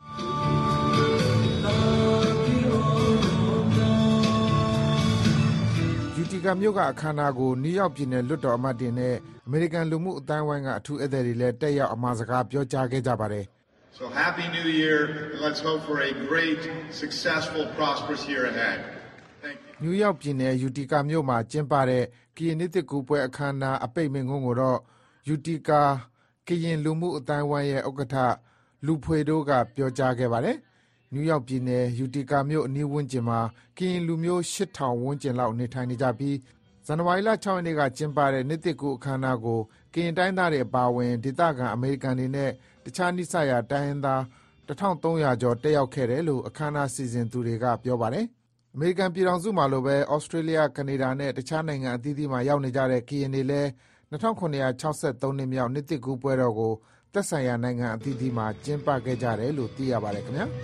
ယူတီကာမြို့ကအခမ်းအနားကိုနယူးယောက်ပြည်နယ်လွှတ်တော်အမတ်တွေနဲ့အမေရိကန်လူမှုအသိုင်းအဝိုင်းကအထူးဧည့်သည်တွေလည်းတက်ရောက်အမှာစကားပြောကြားခဲ့ကြပါတယ်။ So happy new year and let's hope for a great successful prosperous year ahead. Thank you. နယူးယောက်ပြည်နယ်ယူတီကာမြို့မှာကျင်းပတဲ့ကရင်နှစ်တကူပွဲအခမ်းအနားအပိတ်မိန့်ခွန်းကိုတော့ယူတီကာကရင်လူမှုအသိုင်းအဝိုင်းရဲ့ဥက္ကဋ္ဌလူဖွေတို့ကပြောကြားခဲ့ပါတယ်။နယူးယောက်ပြည်နယ်ယူတီကာမြို့အနီးဝန်းကျင်မှာကရင်လူမျိုးရှစ်ထောင်ဝန်းကျင်လောက်နေထိုင်နေကြပြီးဇန်နဝါရီလ၆ရက်နေ့ကကျင်းပတဲ့နှစ်တကူအခမ်းအနားကိုကရင်တိုင်းသားတွေအပါအဝင်ဒေသခံအမေရိကန်တွေနဲ့တခြားနိစ္စရာတိုင်းရင်းသားတတစ်ထောင်သုံးရာကျော်တက်ရောက်ခဲ့တယ်လို့အခမ်းအနားစီစဉ်သူတွေကပြောပါတယ်။အမေရိကန်ပြည်ထောင်စုမှာလိုပဲဩစတြေးလျကနေဒါနဲ့တခြားနိုင်ငံအသီးသီးမှာရောက်နေကြတဲ့ကရင်တွေလည်း၂ခုနှစ်ရာ၆၃နှစ်မြောက်နှစ်သစ်ကူးပွဲတော်ကိုသက်ဆိုင်ရာနိုင်ငံအသီးသီးမှာကျင်းပခဲ့ကြတယ်လို့သိရပါတယ်ခင်ဗျာ။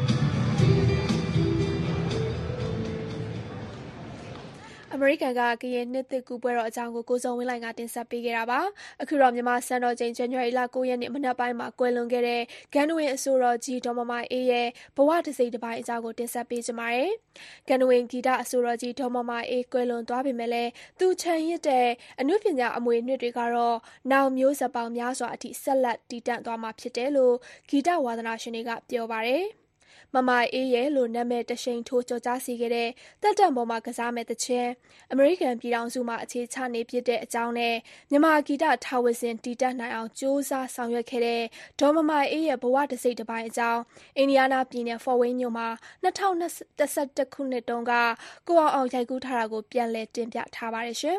အမေရိကန်ကကရင်နှစ်သစ်ကူးပွဲတော်အကြောင်းကိုကိုစုံဝင်းလိုင်ကတင်ဆက်ပေးခဲ့တာပါ။အခုတော့မြန်မာစံတော်ချိန်ဇန်နဝါရီလ၉ရက်နေ့မနက်ပိုင်းမှာကွယ်လွန်ခဲ့တဲ့ဂန္ဓဝင်အဆိုတော်ကြီးဒေါ်မမိုင်အေးရဲ့ဘဝတစိမ့်တစ်ပိုင်းအကြောင်းကိုတင်ဆက်ပေးကြပါမယ်။ဂန္ဓဝင်ဂီတအဆိုတော်ကြီးဒေါ်မမိုင်အေးကွယ်လွန်သွားပေမဲ့လည်းသူချန်ရစ်တဲ့အနုပညာအမွေအနှစ်တွေကတော့နောက်မျိုးဆက်ပေါင်းများစွာအထိဆက်လက်တည်တံ့သွားမှာဖြစ်တယ်လို့ဂီတဝါသနာရှင်တွေကပြောပါတယ်။မမိုင်အေးရဲ့လို့နာမည်တရှိန်ထိုးကြော်ကြားစီခဲ့တဲ့တက်တံပေါ်မှာကစားမဲ့တခြင်းအမေရိကန်ပြည်ထောင်စုမှာအခြေချနေဖြစ်တဲ့အကြောင်းနဲ့မြန်မာဂီတထာဝစဉ်တည်တတ်နိုင်အောင်ကြိုးစားဆောင်ရွက်ခဲ့တဲ့ဒေါ်မမိုင်အေးရဲ့ဘဝတစိမ့်တစ်ပိုင်းအကြောင်းအင်ဒီယားနားပြည်နယ်ဖော်ဝိန်းမြို့မှာ၂၀၂၁ခုနှစ်တုန်းကကိုအောင်အောင်ရိုက်ကူးထားတာကိုပြန်လည်တင်ပြထားပါတယ်ရှင်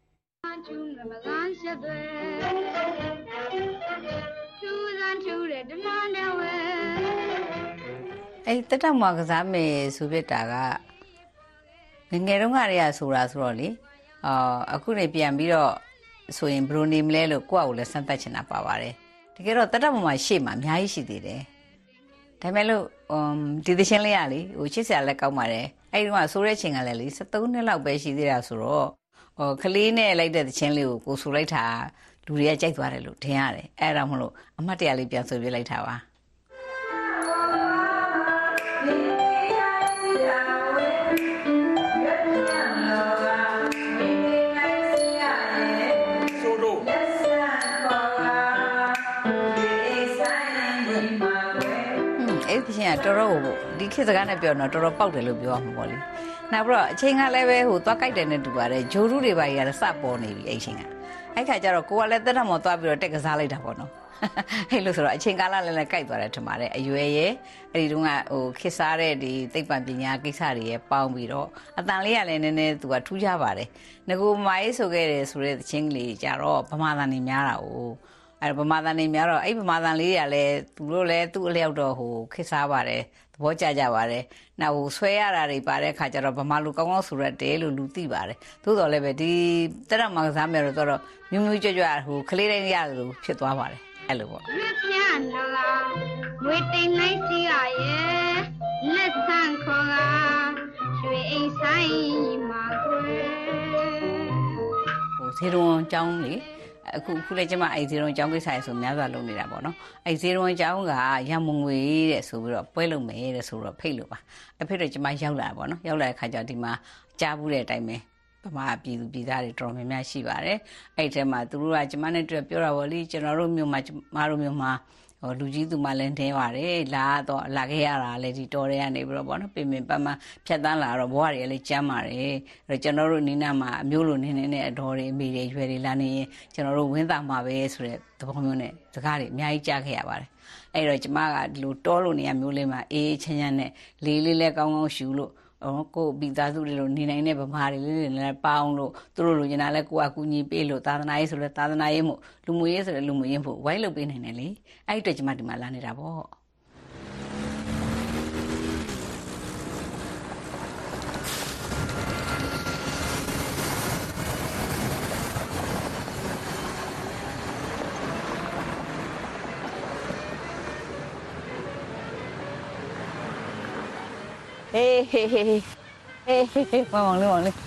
အဲ့တက်တောင်မှာကစားမယ်ဆိုဖြစ်တာကငငယ်တုန်းကတည်းကဆိုတာဆိုတော့လေအာအခုနေပြန်ပြီးတော့ဆိုရင်ဘယ်လိုနေမလဲလို့ကိုယ့်အကိုလည်းစမ်းသပ်ချင်တာပါပါတယ်တကယ်တော့တက်တောင်မှာရှေ့မှာအများကြီးရှိသေးတယ်ဒါပေမဲ့လို့ဒီသချင်းလေးရလေဟိုချစ်စရာလည်းကောင်းပါတယ်အဲ့ဒီတော့ဆိုတဲ့ချိန်ကလည်းလေ၁၃နှစ်လောက်ပဲရှိသေးတာဆိုတော့ဟိုကလေးနဲ့လိုက်တဲ့သချင်းလေးကိုကိုဆိုလိုက်တာလူတွေကကြိုက်သွားတယ်လို့ထင်ရတယ်အဲ့ဒါမလို့အမှတ်တရလေးပြန်ဆိုပြလိုက်တာပါအဲ့ဒီချင်းကတော်တော်ဒီခေတ်စကားနဲ့ပြောတော့တော်တော်ပေါက်တယ်လို့ပြောရမှာပေါ့လေနောက်ပြီးတော့အချိန်ကလည်းပဲဟိုသွားကြိုက်တယ်နဲ့တူပါတယ်ဂျိုရုတွေပါကြီးကလည်းစပေါ်နေပြီအဲ့ချိန်ကအဲ့ခါကျတော့ကိုကလည်းတက်တော်မော်သွားပြီးတော့တက်ကစားလိုက်တာပေါ့နော်အဲ့လိုဆိုတော့အချိန်ကာလလည်းလည်းကြိုက်သွားတယ်ထင်ပါတယ်အရွယ်ရဲ့အဲ့ဒီတုန်းကဟိုခေတ်စားတဲ့ဒီသိပ္ပံပညာကိစ္စတွေရဲ့ပေါင်းပြီးတော့အတန်လေးကလည်းနည်းနည်းသူကထူးခြားပါတယ်ငကိုမိုင်းဆိုခဲ့တယ်ဆိုတဲ့သချင်းကလေးကြတော့ဗမာသားနေများတာ哦အဲ့ဗမာသားနေများတော့အဲ့ဗမာသားလေးတွေကလည်းသူတို့လည်းသူ့အလျောက်တော့ဟိုခေတ်စားပါတယ်သဘောကျကြပါတယ်နောက်ဟိုဆွဲရတာတွေပါတဲ့ခါကျတော့ဗမာလူကောင်းကောင်းဆိုရတယ်လို့လူသိပါတယ်သို့တော်လည်းပဲဒီတက်ရမှာကစားမယ်တော့တော့မျိုးမျိုးကြွကြွဟိုကလေးတိုင်းရတယ်လို့ဖြစ်သွားပါတယ်အဲ့လိုပေါ့မြပြနလာငွေတိမ်လိုက်စီရရဲ့လက်ဆန်းခေါ်ကရွှေအိမ်ဆိုင်မှာကွယ်ဟိုဇေရွန်ကျောင်းလေအခုခုလည်းကျမအဲ့ဇေရွန်ကျောင်းကိစ္စရဆိုများစွာလုပ်နေတာပေါ့နော်အဲ့ဇေရွန်ကျောင်းကရမုံငွေတဲ့ဆိုပြီးတော့ပွဲလုပ်မယ်တဲ့ဆိုတော့ဖိတ်လို့ပါအဖေတော့ကျမရောက်လာပေါ့နော်ရောက်လာတဲ့ခါကျတော့ဒီမှာကြားဘူးတဲ့အတိုင်းပဲဗမာပြည်သူပြည်သားတွေတော်တော်များများရှိပါတယ်အဲ့ဒီထဲမှာသူတို့ကကျမနဲ့တွေ့ပြောတာပေါ့လေကျွန်တော်တို့မြို့မှာမတို့မြို့မှာဟိုလူကြီးသူမှလည်းနေပါတယ်လာတော့လာခဲ့ရတာလည်းဒီတော်တွေကနေပြီးတော့ဗောနော်ပြင်ပင်ပတ်မှဖြတ်တန်းလာတော့ဘဝတွေလည်းကျမ်းပါတယ်အဲ့တော့ကျွန်တော်တို့နီးနားမှာအမျိုးလိုနေနေနဲ့အတော်တွေအမေတွေရွယ်တွေလာနေရင်ကျွန်တော်တို့ဝင်းသားမှာပဲဆိုတဲ့သဘောမျိုးနဲ့စကားတွေအများကြီးကြားခဲ့ရပါတယ်အဲ့တော့ကျမကဒီလိုတောလို့နေရမျိုးလေးမှာအေးချမ်းချမ်းနဲ့လေးလေးလည်းကောင်းကောင်းရှူလို့ကိုပြီးသားစုတွေလို့နေနိုင်တဲ့ဗမာတွေလေးတွေလည်းပေါင်းလို့သူတို့လိုချင်တာလဲကိုကကူညီပေးလို့သာသနာရေးဆိုလဲသာသနာရေးမှုလူမှုရေးဆိုလဲလူမှုရေးမှုဝိုင်းလုပ်ပေးနိုင်တယ်လေအဲ့ဒီတော့ကျမဒီမှာလာနေတာပေါ့เฮ้เฮ้เฮ้เฮ้เฮ้มามองเลยมองเลย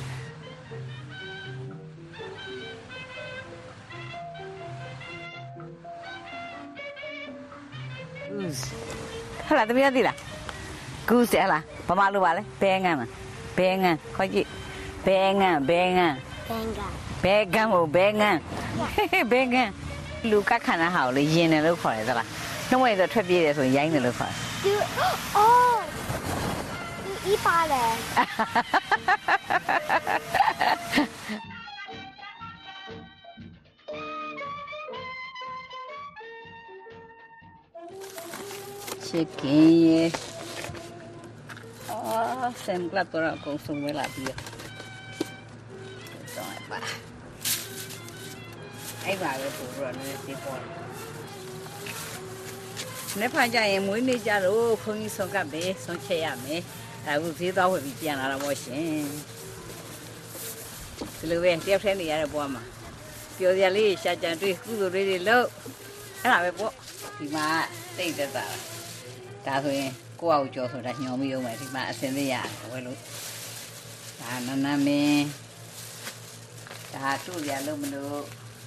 ဟလာတမီးသိလားကူးစဲလားဘာမှလို့ပါလဲဘဲငန်းဘဲငန်းခေါ်ကြည့်ဘဲငန်းဘဲငန်းဘဲငန်းဘဲငန်းဟိုဘဲငန်းဘဲငန်းလူကခဏဟာကိုလေရင်တယ်လို့ခေါ်တယ်သလားနှုတ်ဝင်ဆိုထွက်ပြေးတယ်ဆိုရင်ရိုင်းတယ်လို့ခေါ်တယ်သူအော်一八嘞。Chicken 耶，啊，sem plat多少公送回来比啊？送来吧，哎，把个土壤那些过来。 နေ့ဖာကြရင်မွေးနေ့ကြတော့ခွန်ကြီးဆုံးကပ်ပဲဆုံးချက်ရမယ်အခုဈေးသွားဝယ်ပြီးပြန်လာတာပေါ့ရှင်ဒီလိုပဲတယောက်တည်းနေရတဲ့ဘဝမှာပျော်စရာလေးရှာကြံတွေ့ကုသိုလ်လေးတွေလုပ်အဲ့ဒါပဲပေါ့ဒီမှာတိတ်သက်တာဒါဆိုရင်ကိုယ့်အကူကြောဆိုတာညှော်မိအောင်မယ်ဒီမှာအစင်သေးရဝယ်လို့ဒါနနမင်းဒါတို့ရလို့မလို့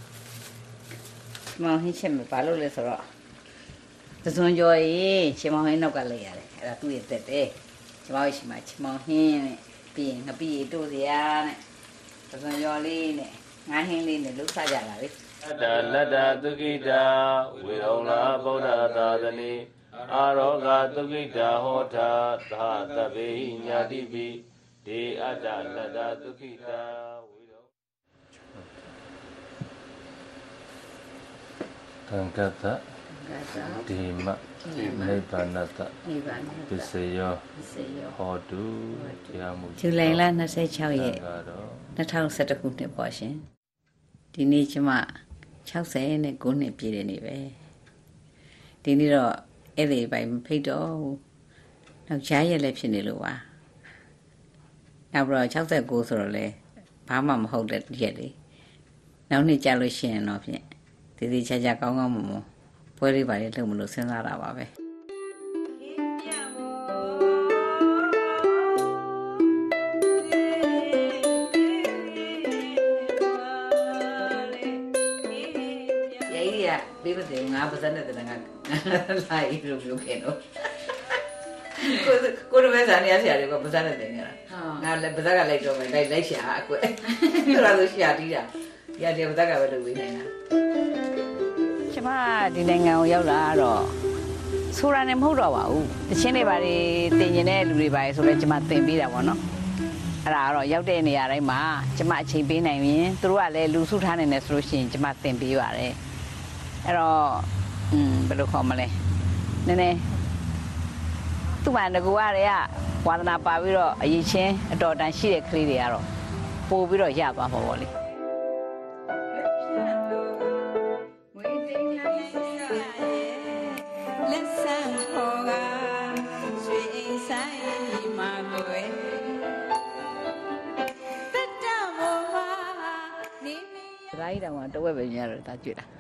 မောင်ဟင်းချက်မပါလို့လဲဆိုတော့သစွန်ကြော်ရေးချင်းမောင်ဟင်းနောက်ကလေးရတယ်အဲ့ဒါသူ့ရဲ့တက်တယ်ချင်းမောင်ရှိမှချင်းမောင်ဟင်းနဲ့ပြီးရင်ငပိတို့စရာနဲ့သစွန်ကြော်လေးနဲ့ငါးဟင်းလေးနဲ့လှုပ်ရှားကြတာလေအတ္တလတ္တသုခိတာဝေရုံလာဗုဒ္ဓသာသနေအာရောဂသုခိတာဟောတာသာတဗေညာတိပိဒေအတ္တလတ္တသုခိတာဝေရုံသံဃတဒီမနိဗ္ဗာနတပစ္စယောဟောတုတရားမှုဇူလိုင်လ၂၆ရက်၂၀၁၁ခုနှစ်ပေါ့ရှင်ဒီနေ့ကျမ၆၀နဲ့၉နှစ်ပြည့်တဲ့နေ့ပဲဒီနေ့တော့အဲ့ဒီပိုင်းဖိတ်တော့နောက်ကြားရက်လည်းဖြစ်နေလို့ပါနောက်ပြီးတော့၆၉ဆိုတော့လေဘာမှမဟုတ်တဲ့ရက်လေနောက်နေ့ကြာလို့ရှိရင်တော့ဖြင့်ဒီဒီချာချာကောင်းကောင်းမွန်မွန်ပွဲလေးပါလေလုပ်မလို့စဉ်းစားတာပါပဲဘေးမတင်ငါပါစတဲ့တငါလာရီလိုမျိုးခဲ့တော့ကိုကိုတို့ပဲဇာနေရဆရာတွေကပါစတဲ့တင်နေတာငါလည်းပါစကလိုက်တော့မယ်လိုက်လိုက်ရှာအကွယ်ဆိုတော့လို့ရှာတီးတာရတယ်ပါစကပဲလုပ်ပေးနေတာကျမဒီနိုင်ငံကိုရောက်လာတော့ဆိုတာနဲ့မဟုတ်တော့ပါဘူးတချင်းတွေပါတွေတင်ကျင်တဲ့လူတွေပါဆိုတော့ကျမတင်ပေးတာပေါ့နော်အဲ့ဒါကတော့ရောက်တဲ့နေရာတိုင်းမှာကျမအချိန်ပေးနိုင်ရင်သူတို့ကလည်းလူစုထားနေတယ်ဆိုလို့ရှိရင်ကျမတင်ပေးပါတယ်အဲ့တော့อืมဘယ်လိုခေါ်မလဲနည်းနည်းသူ့မှာငကူရတွေကဝါသနာပါပြီးတော့အရေးချင်းအတော်တန်ရှိတဲ့ကလေးတွေကတော့ပို့ပြီးတော့ရသွားမှာပေါ့လေဒါကြီးတောင်မှတဝက်ပဲညတော့ဒါကြွတာ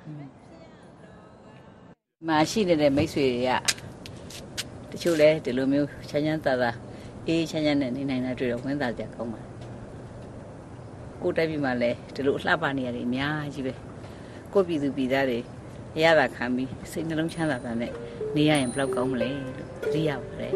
မရှိနေတဲ့မိတ်ဆွေတွေကတချို့လဲဒီလိုမျိုးချမ်းချမ်းသာသာအေးချမ်းချမ်းနဲ့နေနိုင်တာတွေ့တော့ဝမ်းသာကြကောင်းပါကိုတိုက်ပြီမှလဲဒီလိုအလှပနေရတယ်အများကြီးပဲကိုပြည်သူပြည်သားတွေရရတာခံပြီးစိတ်နှလုံးချမ်းသာတာနဲ့နေရရင်ဘယ်လောက်ကောင်းမလဲလို့သိရပါတယ်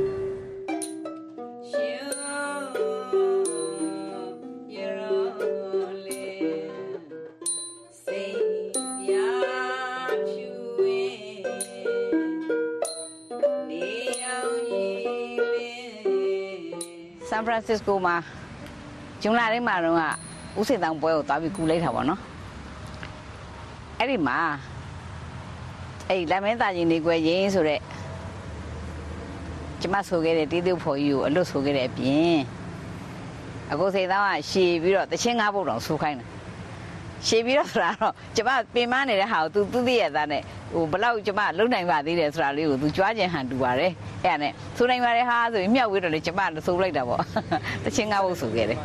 ဆန်ဖရန်စစ္စကိုမှာဂျွန်လာထဲမှာတော့ဦးစိန်တောင်ပွဲကိုသွားပြီးကူလိုက်တာပေါ့နော်အဲ့ဒီမှာအဲ့လက်မင်းသားကြီးနေကွယ်ရင်းဆိုတဲ့ကျမဆိုခဲ့တဲ့တီးသူဖော်ကြီးကိုအလွတ်ဆိုခဲ့တဲ့အပြင်အခုစိန်တောင်ကရှည်ပြီးတော့တချင်းငါးပုတ်တောင်ဆိုခိုင်းတယ်ရှည်ပြီးတော့ဆိုတာတော့ကျမပင်မနေတဲ့ဟာကို तू သူသိရတာနဲ့ဟိုဘလောက်ကျမလုံနိုင်ပါသေးတယ်ဆိုတာလေးကို तू ကြွားကျင်ဟန်တူပါတယ်အဲ့ဒါနဲ့ဆိုနိုင်ပါတယ်ဟာဆိုရင်မြောက်ပြီးတော့လေကျမဆိုလိုက်တာပေါ့တချင်းငါးပုတ်ဆိုခဲ့တယ်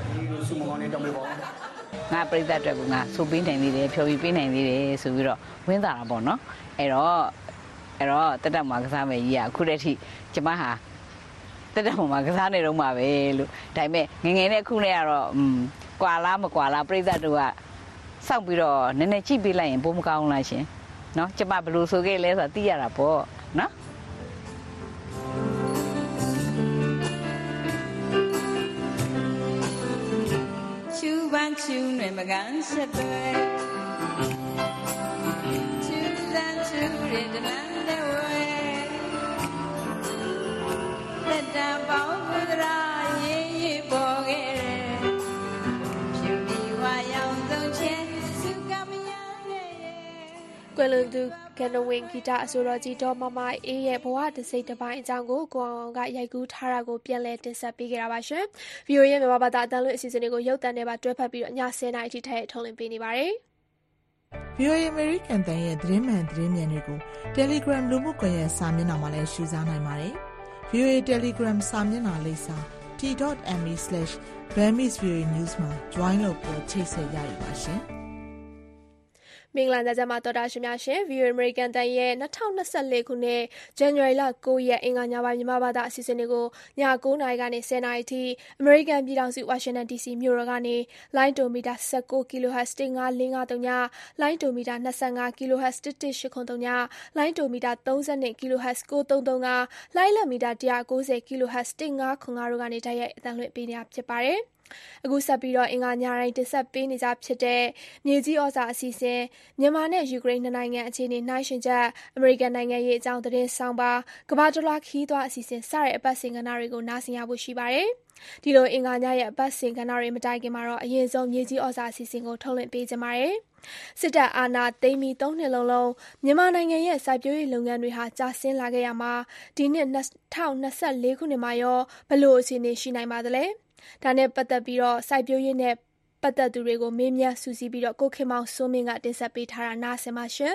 ငါပြိတ္တအတွက်ကငါဆိုပေးနိုင်သေးတယ်ဖြော်ပြီးပေးနိုင်သေးတယ်ဆိုပြီးတော့ဝင်းတာတာပေါ့နော်အဲ့တော့အဲ့တော့တက်တက်မှာကစားမယ်ကြီးကအခုတည်းထိကျမဟာတက်တက်မှာကစားနေတော့မှာပဲလို့ဒါပေမဲ့ငငယ်နဲ့အခုနဲ့ကတော့อืมကွာလားမကွာလားပြိတ္တတို့ကစောင့်ပြီးတော့နည်းနည်းကြည့်ပေးလိုက်ရင်ပိုမကောင်းလားရှင်နော်ကျမဘယ်လိုဆိုခဲ့လဲဆိုတာသိရတာပေါ့နော်ချူပန်းချူနဲ့မကန်ဆက်သွဲချူစမ်းချူတဲ့တလန်းတဲ့ဝဲတက်တံပေါင်းကဒရာရေးရေးပေါ်ခဲ့တယ်ဖြူပြီးဝါရောင်ဆုံးချင်းကွယ်လွန်သူကနဝင်းဂီတအဆိုတော်ကြီးဒေါ်မမအေးရဲ့ဘဝတစိမ့်တစ်ပိုင်းအကြောင်းကိုကိုအောင်ကရိုက်ကူးထားတာကိုပြန်လည်တင်ဆက်ပေးခဲ့တာပါရှင်။ ဗီအိုအေ ရဲ့မြန်မာဘာသာအတန်းလွှင့်အစီအစဉ်တွေကိုရုပ်သံနဲ့ပါတွဲဖက်ပြီးတော့ညဆယ်နာရီထိထည့်ထုတ်လွှင့်ပေးနေပါတယ်။ဗွီအိုအေ American တန်ရဲ့သတင်းမှန်သတင်းမြန်တွေကို Telegram လူမှုကွန်ရက်စာမျက်နှာမှာလည်းရှုစားနိုင်ပါတယ်။ ဗွီအိုအေ Telegram စာမျက်နှာလိပ်စာ t dot m e slash burmese voa news မှာ join လုပ်ပြီးချိတ်ဆက်ရရပါရှင်။မင်္ဂလာညချမ်းပါတော်တာရှင်များရှင် ဗီအိုအေ American တန်ရဲ့၂၀၂၄ခုနှစ်ဇန်နဝါရီလ၉ရက်အင်္ဂါညပိုင်းမြန်မာဘာသာအစီအစဉ်တွေကိုည၉နာရီကနေ၁၀နာရီထိအမေရိကန်ပြည်ထောင်စုဝါရှင်တန် ဒီစီမြို့တော်ကနေလိုင်းဒိုမီတာ၁၉ kHz ၁၅၄၅၃ညလိုင်းဒိုမီတာ၂၅ kHz ၁၁၈ခု၃ညလိုင်းဒိုမီတာ၃၂ kHz ၉၃၃၅လိုင်းလက်မီတာ၁၉၀ kHz ၁၅၇၅တို့ကနေတိုက်ရိုက်အသံလွှင့်ပေးနေတာဖြစ်ပါတယ်။အခုဆက်ပြီးတော့အင်္ဂါညတိုင်းတင်ဆက်ပေးနေကြဖြစ်တဲ့မြေကြီးဩဇာအစီအစဉ်မြန်မာနဲ့ယူကရိန်းနှစ်နိုင်ငံအခြေအနေနှိုင်းယှဉ်ချက်အမေရိကန်နိုင်ငံရေးအကြောင်းသတင်းဆောင်ပါကမ္ဘာတစ်လွှာခီးသွွားအစီအစဉ်စတဲ့အပတ်စဉ်ကဏ္ဍတွေကိုနားဆင်ရဖို့ရှိပါတယ်။ဒီလိုအင်္ဂါညရဲ့အပတ်စဉ်ကဏ္ဍတွေမတိုင်ခင်မှာတော့အရင်ဆုံးမြေကြီးဩဇာအစီအစဉ်ကိုထုတ်လွှင့်ပေးကြပါမယ်။စစ်တပ်အာဏာသိမ်းပြီးသုံးနှစ်လုံးလုံးမြန်မာနိုင်ငံရဲ့စိုက်ပျိုးရေးလုပ်ငန်းတွေဟာကျဆင်းလာခဲ့ရမှာဒီနှစ်၂၀၂၄ခုနှစ်မှာရောဘယ်လိုအခြေအနေရှိနိုင်ပါသလဲ။ဒါနဲ့ပတ်သက်ပြီးတော့စိုက်ပျိုးရေးနဲ့ပတ်သက်သူတွေကိုမေးမြန်းစုစည်းပြီးတော့ကိုခင်မောင်စိုးမင်းကတင်ဆက်ပေးထားတာနားဆင်ပါရှင်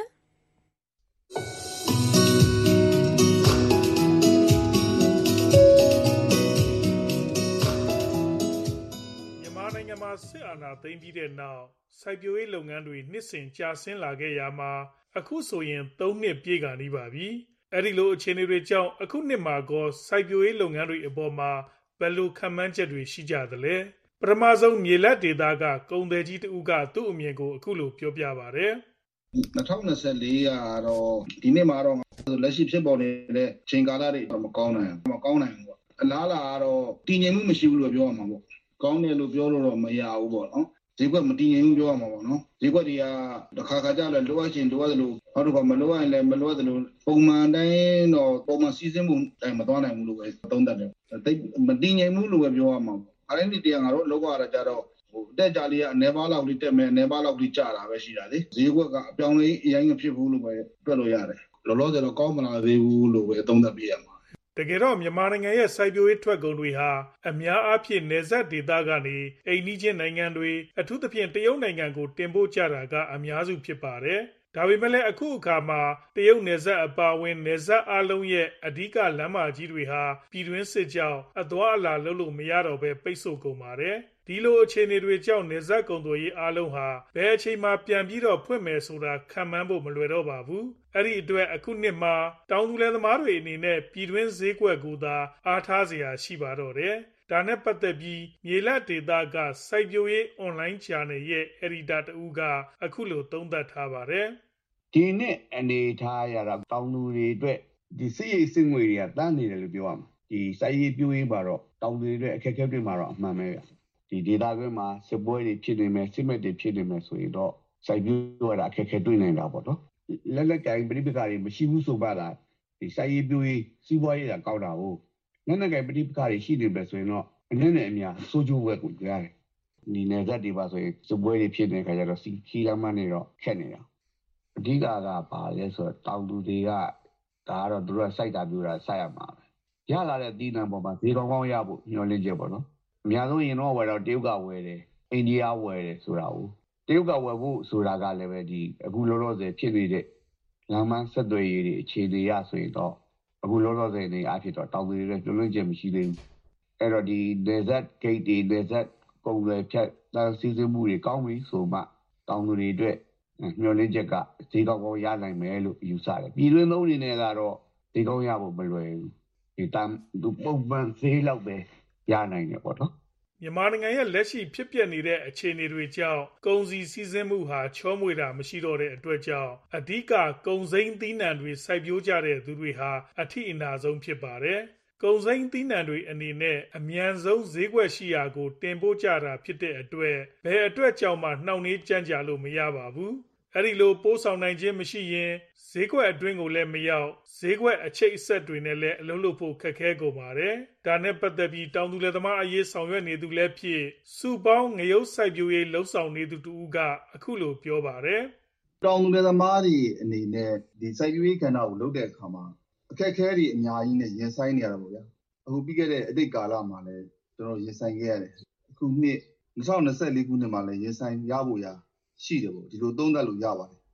မြန်မာနိုင်ငံမှာစစ်အာဏာသိမ်းပြီးတဲ့နောက်စိုက်ပျိုးရေးလုပ်ငန်းတွေနှစ်စဉ်ကျဆင်းလာခဲ့ရမှာအခုဆိုရင်သုံးနှစ်ပြည့်ကာနီးပါပြီ။အဲဒီလိုအခြေအနေတွေကြောင့်အခုနှစ်မှာကောစိုက်ပျိုးရေးလုပ်ငန်းတွေအပေါ်မှာဘယ်လိုခံမှန်းချက်တွေရှိကြသလဲပထမဆုံးမြေလက်ဒေသကကုန်သည်ကြီးတဦးကသူ့အမြင်ကိုအခုလိုပြောပြပါတယ်၂၀၂၄ကတော့ဒီနှစ်မှာတော့လက်ရှိဖြစ်ပေါ်နေတဲ့ချိန်ကာလတွေတော့မကောင်းနိုင်ဘူးမကောင်းနိုင်ဘူးပေါ့အလားလာကတော့တည်ငြိမ်မှုမရှိဘူးလို့ပြောရမှာပေါ့ကောင်းတယ်လို့ပြောလို့တော့မရဘူးပေါ့နော်ဈေးကွက်မတည်ငြိမ်ဘူးပြောရမှာပေါ့နော်ဈေးကွက်တွေကတစ်ခါခါကြလဲလိုအပ်ချင်လိုအပ်တယ်လို့နောက်တစ်ခါမလိုအပ်ရင်လည်းမလိုအပ်တယ်လို့ပုံမှန်တိုင်းတော့ပုံမှန်စီးဆင်းမှုတိုင်မသွားနိုင်ဘူးလို့ပဲသုံးသပ်တယ်တိတ်မတည်ငြိမ်ဘူးလို့ပဲပြောရမှာပေါ့အဲ့ဒီတရားငါတို့လောကရကြတော့ဟိုတက်ကြလေးကနေပါလောက်လေးတက်မယ်နေပါလောက်လေးကြာတာပဲရှိတာလေဈေးကွက်ကအပြောင်းလဲအရင်မဖြစ်ဘူးလို့ပဲတွက်လို့ရတယ်လောလောဆယ်တော့ကောင်းမလာသေးဘူးလို့ပဲသုံးသပ်ပြရမှာတကယ်တော့မြန်မာနိုင်ငံရဲ့စိုက်ပျိုးရေးထွက်ကုန်တွေဟာအများအားဖြင့်နယ်စပ်ဒေသကနေအိမ်နီးချင်းနိုင်ငံတွေအထူးသဖြင့်တရုတ်နိုင်ငံကိုတင်ပို့ကြတာကအများစုဖြစ်ပါတယ်။ဒါပေမဲ့လည်းအခုအခါမှာတရုတ်နယ်စပ်အပါအဝင်နယ်စပ်အလုံးရဲ့အဓိကလမ်းမကြီးတွေဟာပြည်တွင်းစစ်ကြောင့်အသွားအလာလုပ်လို့မရတော့ဘဲပိတ်ဆို့ကုန်ပါတယ်။ဒီလိုအခြေအနေတွေကြောင့်နယ်စပ်ကုန်သွယ်ရေးအလုံးဟာဘယ်အချိန်မှပြန်ပြီးတော့ဖွင့်မယ်ဆိုတာခံမှန်းဖို့မလွယ်တော့ပါဘူး။အဲ့ဒီအတွက်အခုနှစ်မှာတောင်သူလယ်သမားတွေအနေနဲ့ပြည်တွင်းဈေးကွက်ကိုသာအားထားစရာရှိပါတော့တယ်။ဒါနဲ့ပတ်သက်ပြီးမြေလက်ဒေသကစိုက်ပျိုးရေး online channel ရဲ့အယ်ဒီတာတဦးကအခုလိုသုံးသပ်ထားပါတယ်။ဒီနှစ်အနေထားရတာတောင်သူတွေအတွက်ဒီစစ်ရေးစစ်ငွေတွေကတန်းနေတယ်လို့ပြောရမှာ။ဒီစိုက်ရေးပြိုးရေးမှာတော့တောင်သူတွေအတွက်အခက်အခဲတွေမှာတော့အမှန်ပဲဗျ။ဒီဒေသတွင်းမှာစစ်ပွဲတွေဖြစ်နေမယ်စစ်မဲ့တွေဖြစ်နေမယ်ဆိုရင်တော့စိုက်ပျိုးရတာအခက်အခဲတွေ့နိုင်တာပေါ့နော်။လက်လက်ကင်ပဋိပက္ခတွေမရှိဘူးဆိုပါလားဒီစိုက်ရေးပြိုးရေးစီးပွားရေးကကောက်တာဟုတ်လက်လက်ကင်ပဋိပက္ခတွေရှိနေပဲဆိုရင်တော့အနည်းနဲ့အများစိုးကျိုးဝက်ကိုကြားတယ်ဒီနယ်စပ်တွေပါဆိုရင်စစ်ပွဲတွေဖြစ်နေတဲ့ခါကျတော့စီခီလာမနေတော့ခက်နေတာအဓိကကပါလဲဆိုတော့တောင်သူတွေကဒါကတော့သူတို့ကစိုက်တာပြိုးတာစိုက်ရမှာပဲရလာတဲ့ဒီနံပေါ်မှာဈေးကောင်းကောင်းရဖို့ညှော်လင့်ချက်ပေါ့နော်အများဆုံးရင်တော့ဝယ်တော့တရုတ်ကဝယ်တယ်အိန္ဒိယဝယ်တယ်ဆိုတာကိုတရုတ်ကဝယ်ဖို့ဆိုတာကလည်းပဲဒီအခုလောလောဆယ်ဖြစ်နေတဲ့လမ်းမဆက်သွယ်ရေးတွေအခြေအနေရဆိုရင်တော့အခုလောလောဆယ်နေအဖြစ်တော့တောင်သူတွေလည်းပြုံးလွှင့်ချက်မရှိသေးဘူးအဲ့တော့ဒီဒေဇတ်ဂိတ်တွေဒေဇတ်ကုန်တွေဖြတ်တန်းစီစဉ်မှုတွေကောင်းပြီဆိုမှတောင်သူတွေအတွက်မျှော်လင့်ချက်ကဈေးကောင်းကောင်းရနိုင်မယ်လို့ယူဆတယ်ပြည်တွင်းသုံးအနေနဲ့ကတော့ဈေးကောင်းရဖို့မလွယ်ဘူးဒီတမ်းသူပုံမှန်ဈေးလောက်ပဲရနိုင်တယ်ပေါ့နော်မြန်မာနိုင်ငံရဲ့လက်ရှိဖြစ်ပျက်နေတဲ့အခြေအနေတွေကြောင့်ကုန်စည်စည်းစိမ်မှုဟာချောမွေတာမရှိတော့တဲ့အတွက်ကြောင့်အဓိကကုန်စိမ်းသီးနှံတွေစိုက်ပျိုးကြတဲ့သူတွေဟာအထိအနာဆုံးဖြစ်ပါတယ်။ကုန်စိမ်းသီးနှံတွေအနေနဲ့အမြန်ဆုံးဈေးကွက်ရှိရာကိုတင်ပို့ကြတာဖြစ်တဲ့အတွက်ဘယ်အတွက်ကြောင့်မှနှောင့်နှေးကြန့်ကြာလို့မရပါဘူး။အဲဒီလိုပို့ဆောင်နိုင်ခြင်းမရှိရင်ဈေးကွက်အတွင်းကိုလည်းမရောက်ဈေးကွက်အချိတ်အဆက်တွေနဲ့လည်းအလုပ်လုပ်ဖို့ခက်ခဲကုန်ပါတယ်။ဒါနဲ့ပတ်သက်ပြီးတောင်သူလယ်သမားအရေးဆောင်ရွက်နေသူလည်းဖြစ်စုပေါင်းငရုတ်စိုက်ပျိုးရေးလှုပ်ဆောင်နေသူတူကအခုလိုပြောပါတယ်။တောင်သူလယ်သမားတွေအနေနဲ့ဒီစိုက်ပျိုးရေးကဏ္ဍကိုလုပ်တဲ့အခါမှာအခက်အခဲတွေအများကြီးနဲ့ရင်ဆိုင်နေရတာပေါ့ဗျာ။အခုပြီးခဲ့တဲ့အတိတ်ကာလမှာလည်းကျွန်တော်ရင်ဆိုင်ခဲ့ရတယ်။အခုနှစ်၂၀၂၄ခုနှစ်မှာလည်းရင်ဆိုင်ရဖို့ရရှိတယ်ပေါ့ဒီလိုသုံးသပ်လို့ရပါတယ်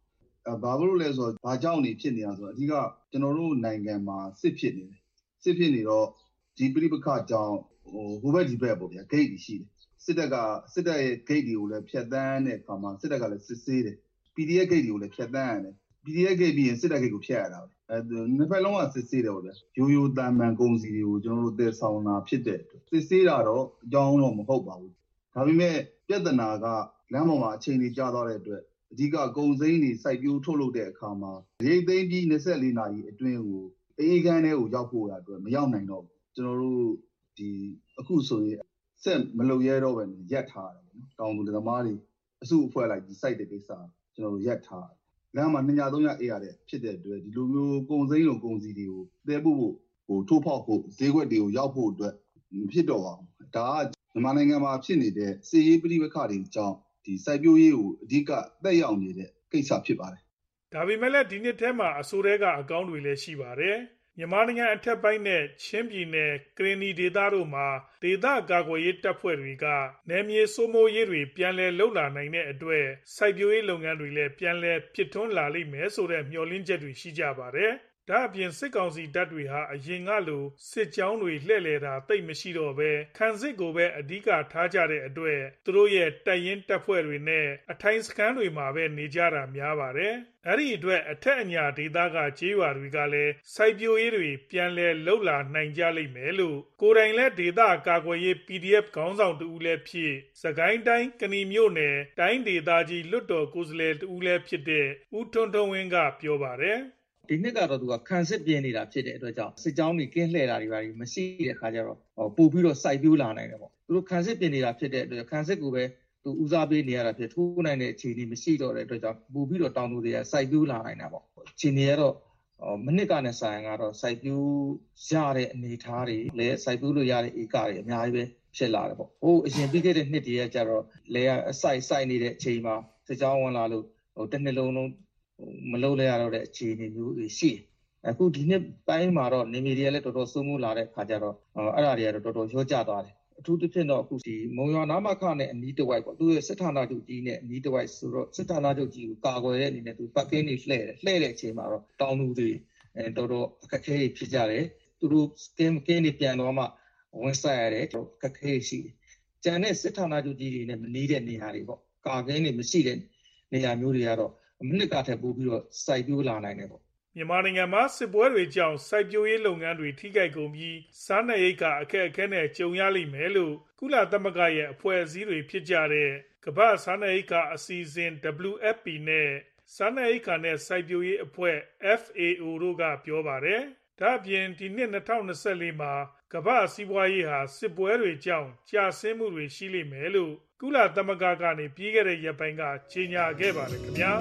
ဘာလို့လဲဆိုတော့ဘာကြောင့်နေဖြစ်နေတာဆိုတော့အဓိကကျွန်တော်တို့နိုင်ငံမှာစစ်ဖြစ်နေတယ်စစ်ဖြစ်နေတော့ဒီပြိပခါကြောင့်ဟိုဟိုဘက်ဒီဘက်ပေါ့ဗျာဂိတ်တွေရှိတယ်စစ်တပ်ကစစ်တပ်ရဲ့ဂိတ်တွေကိုလည်းဖျက်ဆီးတဲ့အခါမှာစစ်တပ်ကလည်းစစ်ဆေးတယ် ပီ ဒီ အက်ဖ် ဂိတ်တွေကိုလည်းဖျက်ဆီးရတယ် ပီ ဒီ အက်ဖ် ဂိတ်ပြီးရင်စစ်တပ်ဂိတ်ကိုဖျက်ရတာပဲအဲနှစ်ဖက်လုံးကစစ်ဆေးတယ်ပေါ့ဗျာရိုးရိုးတန်မှန်ကုန်စီတွေကိုကျွန်တော်တို့တည်ဆောင်တာဖြစ်တဲ့စစ်ဆေးတာတော့အကြောင်းတော့မဟုတ်ပါဘူးဒါပေမဲ့ပြဿနာကလမ်းပေါ်မှာအချိန်ကြီးကြာသွားတဲ့အတွက်အဓိကကုန်စိမ်းတွေစိုက်ပျိုးထုတ်လုပ်တဲ့အခါမှာရိတ်သိမ်းပြီးยี่สิบสี่နာရီအတွင်းကိုအေးခန်းတွေကိုရောက်ဖို့ရအတွက်မရောက်နိုင်တော့ဘူးကျွန်တော်တို့ဒီအခုဆိုရင်ဆက်မလုပ်ရတော့ပဲရက်ထားတယ်နော်တောင်သူသမားတွေအစုအဖွဲ့လိုက်ဒီ site တဲ့ကိစ္စကျွန်တော်တို့ရက်ထားလမ်းမှာနှစ်ညသုံးညအေးရတဲ့ဖြစ်တဲ့အတွက်ဒီလိုမျိုးကုန်စိမ်းလိုကုန်စီတွေကိုတဲဖို့ဖို့ဟိုထိုးဖောက်ဖို့ဈေးကွက်တွေကိုရောက်ဖို့အတွက်မဖြစ်တော့ပါဘူးဒါကမြန်မာနိုင်ငံမှာဖြစ်နေတဲ့စီရေးပြိပခါတွေကြောင့်ဒီစိုက်ပျိုးရေးကိုအဓိကတက်ရောက်နေတဲ့ကိစ္စဖြစ်ပါတယ်ဒါပေမဲ့လည်းဒီနှစ်ထဲမှာအဆိုတဲကအကောင့်တွေလည်းရှိပါတယ်မြန်မာနိုင်ငံအထက်ပိုင်းနဲ့ချင်းပြည်နယ်ကရင်နီဒေသတို့မှာဒေသကာကွယ်ရေးတပ်ဖွဲ့တွေကနယ်မြေစိုးမိုးရေးတွေပြန်လည်လှုပ်လာနိုင်တဲ့အတွက်စိုက်ပျိုးရေးလုပ်ငန်းတွေလည်းပြန်လည်ဖြစ်ထွန်းလာလိမ့်မယ်ဆိုတဲ့မျှော်လင့်ချက်တွေရှိကြပါတယ်ဒါအပြင်စစ်ကောင်စီတပ်တွေဟာအရင်ကလိုစစ်ကြောင်းတွေလှည့်လည်တာတိတ်မရှိတော့ပဲခံစစ်ကိုပဲအဓိကထားကြတဲ့အတွက်သူတို့ရဲ့တပ်ရင်းတပ်ဖွဲ့တွေနဲ့အထိုင်စခန်းတွေမှာပဲနေကြတာများပါတယ်အဲ့ဒီအတွက်အထက်အညာဒေသကကြေးရွာတွေကလည်းစိုက်ပျိုးရေးတွေပြန်လည်လှုပ်လာနိုင်ကြလိမ့်မယ်လို့ကိုယ်တိုင်လည်းဒေသကာကွယ်ရေး ပီ ဒီ အက်ဖ် ခေါင်းဆောင်တူဦးလည်းဖြစ်စကိုင်းတိုင်းကနီမြို့နယ်တိုင်းဒေသကြီးလွတ်တော်ကိုယ်စားလှယ်တူဦးလည်းဖြစ်တဲ့ဦးထွန်းထွန်းဝင်းကပြောပါတယ်ဒီနှစ်ကတော့သူကခံစစ်ပြင်းနေတာဖြစ်တဲ့အတွက်ကြောင့်စစ်ကြောင်းတွေကင်းလှည့်တာတွေပါမရှိတဲ့အခါကျတော့ပို့ပြီးတော့စိုက်ပျိုးလာနိုင်တယ်ပေါ့သူတို့ခံစစ်ပြင်းနေတာဖြစ်တဲ့အတွက်ခံစစ်ကိုပဲသူဦးစားပေးနေရတာဖြစ်ထိုးနိုင်တဲ့အခြေအနေမရှိတော့တဲ့အတွက်ကြောင့်ပို့ပြီးတော့တောင်သူတွေကစိုက်ပျိုးလာနိုင်တာပေါ့အခြေအနေကတော့မနစ်ကနဲ့ဆိုင်ကတော့စိုက်ပျိုးရတဲ့အနေအထားတွေလည်းစိုက်ပျိုးလို့ရတဲ့ဧကတွေအများကြီးပဲဖြစ်လာတယ်ပေါ့ဟိုအရင်ပြီးခဲ့တဲ့နှစ်တည်းကကျတော့လေအစိုက်စိုက်နေတဲ့အချိန်မှာစစ်ကြောင်းဝင်လာလို့ဟိုတစ်နှစ်လုံးလုံးမလုံးလဲရတော့တဲ့အခြေအနေမျိုးတွေရှိတယ်အခုဒီနှစ်ပိုင်းမှာတော့နေမီတွေကလည်းတော်တော်စိုးမိုးလာတဲ့ခါကျတော့အဲ့ဒါတွေကတော့တော်တော်ရောကျသွားတယ်အထူးသဖြင့်တော့အခုဒီမုံရွာနာမခနဲ့အနီးတစ်ဝိုက်ပေါ့သူရဲ့စစ်ဌာနချုပ်ကြီးနဲ့အနီးတစ်ဝိုက်ဆိုတော့စစ်ဌာနချုပ်ကြီးကိုကာကွယ်တဲ့အနေနဲ့သူပတ်ကင်းတွေလှည့်တယ်လှည့်တဲ့အချိန်မှာတော့တောင်သူတွေအဲတော်တော်အခက်အခဲဖြစ်ကြတယ်သူတို့ကင်းကင်းတွေပြန်တော့မှဝင်ဆိုင်ရတယ်အခက်အခဲရှိတယ်ကျန်တဲ့စစ်ဌာနချုပ်ကြီးတွေနဲ့မနီးတဲ့နေရာတွေပေါ့ကာကင်းတွေမရှိတဲ့နေရာမျိုးတွေကတော့မနစ်ကထက်ပိုပြီးတော့စိုက်ပျိုးလာနိုင်တယ်ပေါ့မြန်မာနိုင်ငံမှာစစ်ပွဲတွေကြောင့်စိုက်ပျိုးရေးလုပ်ငန်းတွေထိခိုက်ကုန်ပြီးစားနပ်ရိက္ခာအခက်အခဲနဲ့ကြုံရလိမ့်မယ်လို့ကုလသမဂ္ဂရဲ့အဖွဲ့အစည်းတွေဖြစ်ကြတဲ့ကမ္ဘာ့စားနပ်ရိက္ခာအစီအစဉ် ဒဗ္ဗလူ အက်ဖ် ပီ နဲ့စားနပ်ရိက္ခာနဲ့စိုက်ပျိုးရေးအဖွဲ့ အက်ဖ် အေ အို တို့ကပြောပါတယ်ဒါအပြင်ဒီနှစ်၂၀၂၄မှာကမ္ဘာ့စီးပွားရေးဟာစစ်ပွဲတွေကြောင့်ကျဆင်းမှုတွေရှိလိမ့်မယ်လို့ကုလသမဂ္ဂကနေပြီးခဲ့တဲ့ရက်ပိုင်းကကြေညာခဲ့ပါတယ်ခင်ဗျာ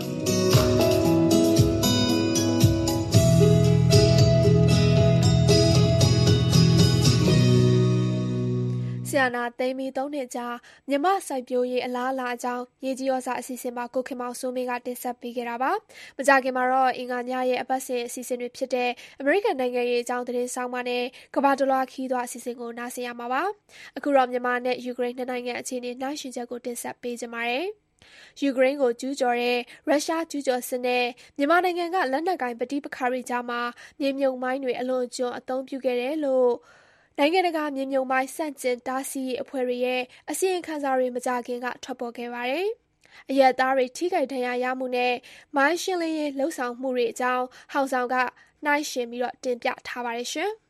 ဆီယနာသိမ်းပြီးသုံးနှစ်ကြာမြမစိုက်ပျိုးရေးအလားအလာအကြောင်းရေကြီးရောစာအစီအစဉ်မှာကိုခင်မောင်စိုးမင်းကတင်ဆက်ပေးခဲ့တာပါမကြခင်မှာတော့အင်္ဂါညရဲ့အပတ်စဉ်အစီအစဉ်တွေဖြစ်တဲ့အမေရိကန်နိုင်ငံရေးအကြောင်းသတင်းဆောင်မနဲ့ကမ္ဘာတလွှားခီးသွားအစီအစဉ်ကိုနားဆင်ရမှာပါအခုတော့မြန်မာနဲ့ယူကရိန်းနှစ်နိုင်ငံအခြေအနေနှိုင်းယှဉ်ချက်ကိုတင်ဆက်ပေးကြပါမယ်ယူကရိန်းကိုကျူးကျော်တဲ့ရုရှားကျူးကျော်စစ်နဲ့မြန်မာနိုင်ငံကလက်နက်ကိုင်ပဋိပက္ခတွေကြားမှာမြေမြုံမိုင်းတွေအလွန်အကျွံအသုံးပြုခဲ့တယ်လို့နိုင်ငံတကာမြေမြုံမိုင်းစန့်ကျင်တားဆီးရေးအဖွဲ့တွေရဲ့အစီရင်ခံစာတွေမကြခင်ကထွက်ပေါ်ခဲ့ပါတယ်။အရက်သားတွေထိခိုက်ဒဏ်ရာရမှုနဲ့မိုင်းရှင်းလင်းရေးလှုပ်ဆောင်မှုတွေအကြောင်းဟောင်ဆောင်ကနှိုင်းယှဉ်ပြီးတော့တင်ပြထားပါတယ်ရှင်။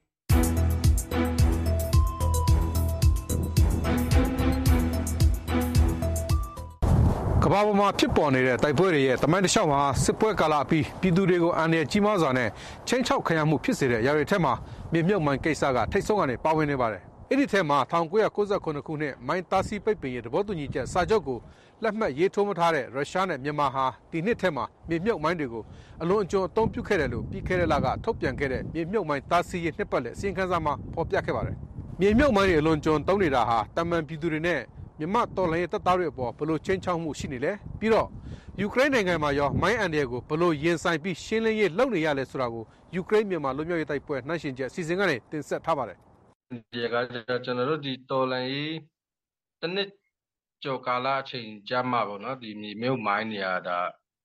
ကမ္ဘာပေါ်မှာဖြစ်ပေါ်နေတဲ့တိုက်ပွဲတွေရဲ့တမိုင်းတစ်လျှောက်မှာစစ်ပွဲကာလအပြီးပြည်သူတွေကိုအန္တရာယ်ကြီးမားစွာနဲ့ချင်းချောက်ခံရမှုဖြစ်စေတဲ့အရာတွေထက်မှာမြေမြုပ်မိုင်းကိစ္စကထိတ်ဆုံးကနေပါဝင်နေပါတယ်။အဲ့ဒီထဲမှာ၁၉၉၇ခုနှစ်မိုင်းတားဆီးပိတ်ပင်ရေးသဘောတူညီချက်စာချုပ်ကိုလက်မှတ်ရေးထိုးမထားတဲ့ရုရှားနဲ့မြန်မာဟာဒီနှစ်ထဲမှာမြေမြုပ်မိုင်းတွေကိုအလွန်အကျွံအသုံးပြုခဲ့တယ်လို့ပြီးခဲ့တဲ့လကထုတ်ပြန်ခဲ့တဲ့မြေမြုပ်မိုင်းတားဆီးရေးနှစ်ပတ်လည်အစီရင်ခံစာမှာဖော်ပြခဲ့ပါတယ်။မြေမြုပ်မိုင်းတွေအလွန်အကျွံသုံးနေတာဟာတမန်ပြည်သူတွေနဲ့မြမတော်လှန်ရေးတပ်သားတွေအပေါ်ဘလို့ချင်းချောင်းမှုရှိနေလဲပြီးတော့ယူကရိန်းနိုင်ငံမှာရောမိုင်းအန်ဒီယာကိုဘလို့ရင်ဆိုင်ပြီးရှင်းလင်းရေးလုပ်နေရလဲဆိုတာကိုယူကရိန်းမြန်မာလူမျိုးရေးတိုက်ပွဲနှိုင်းယှဉ်ချက်အစီအစဉ်ကနေတင်ဆက်ထားပါတယ်ဒီကကျွန်တော်တို့ဒီတော်လှန်ရေးတစ်နှစ်ကျော်ကာလအချိန်ကြာမှပေါ့နော်ဒီမြေမြုပ်မိုင်းနေရတာ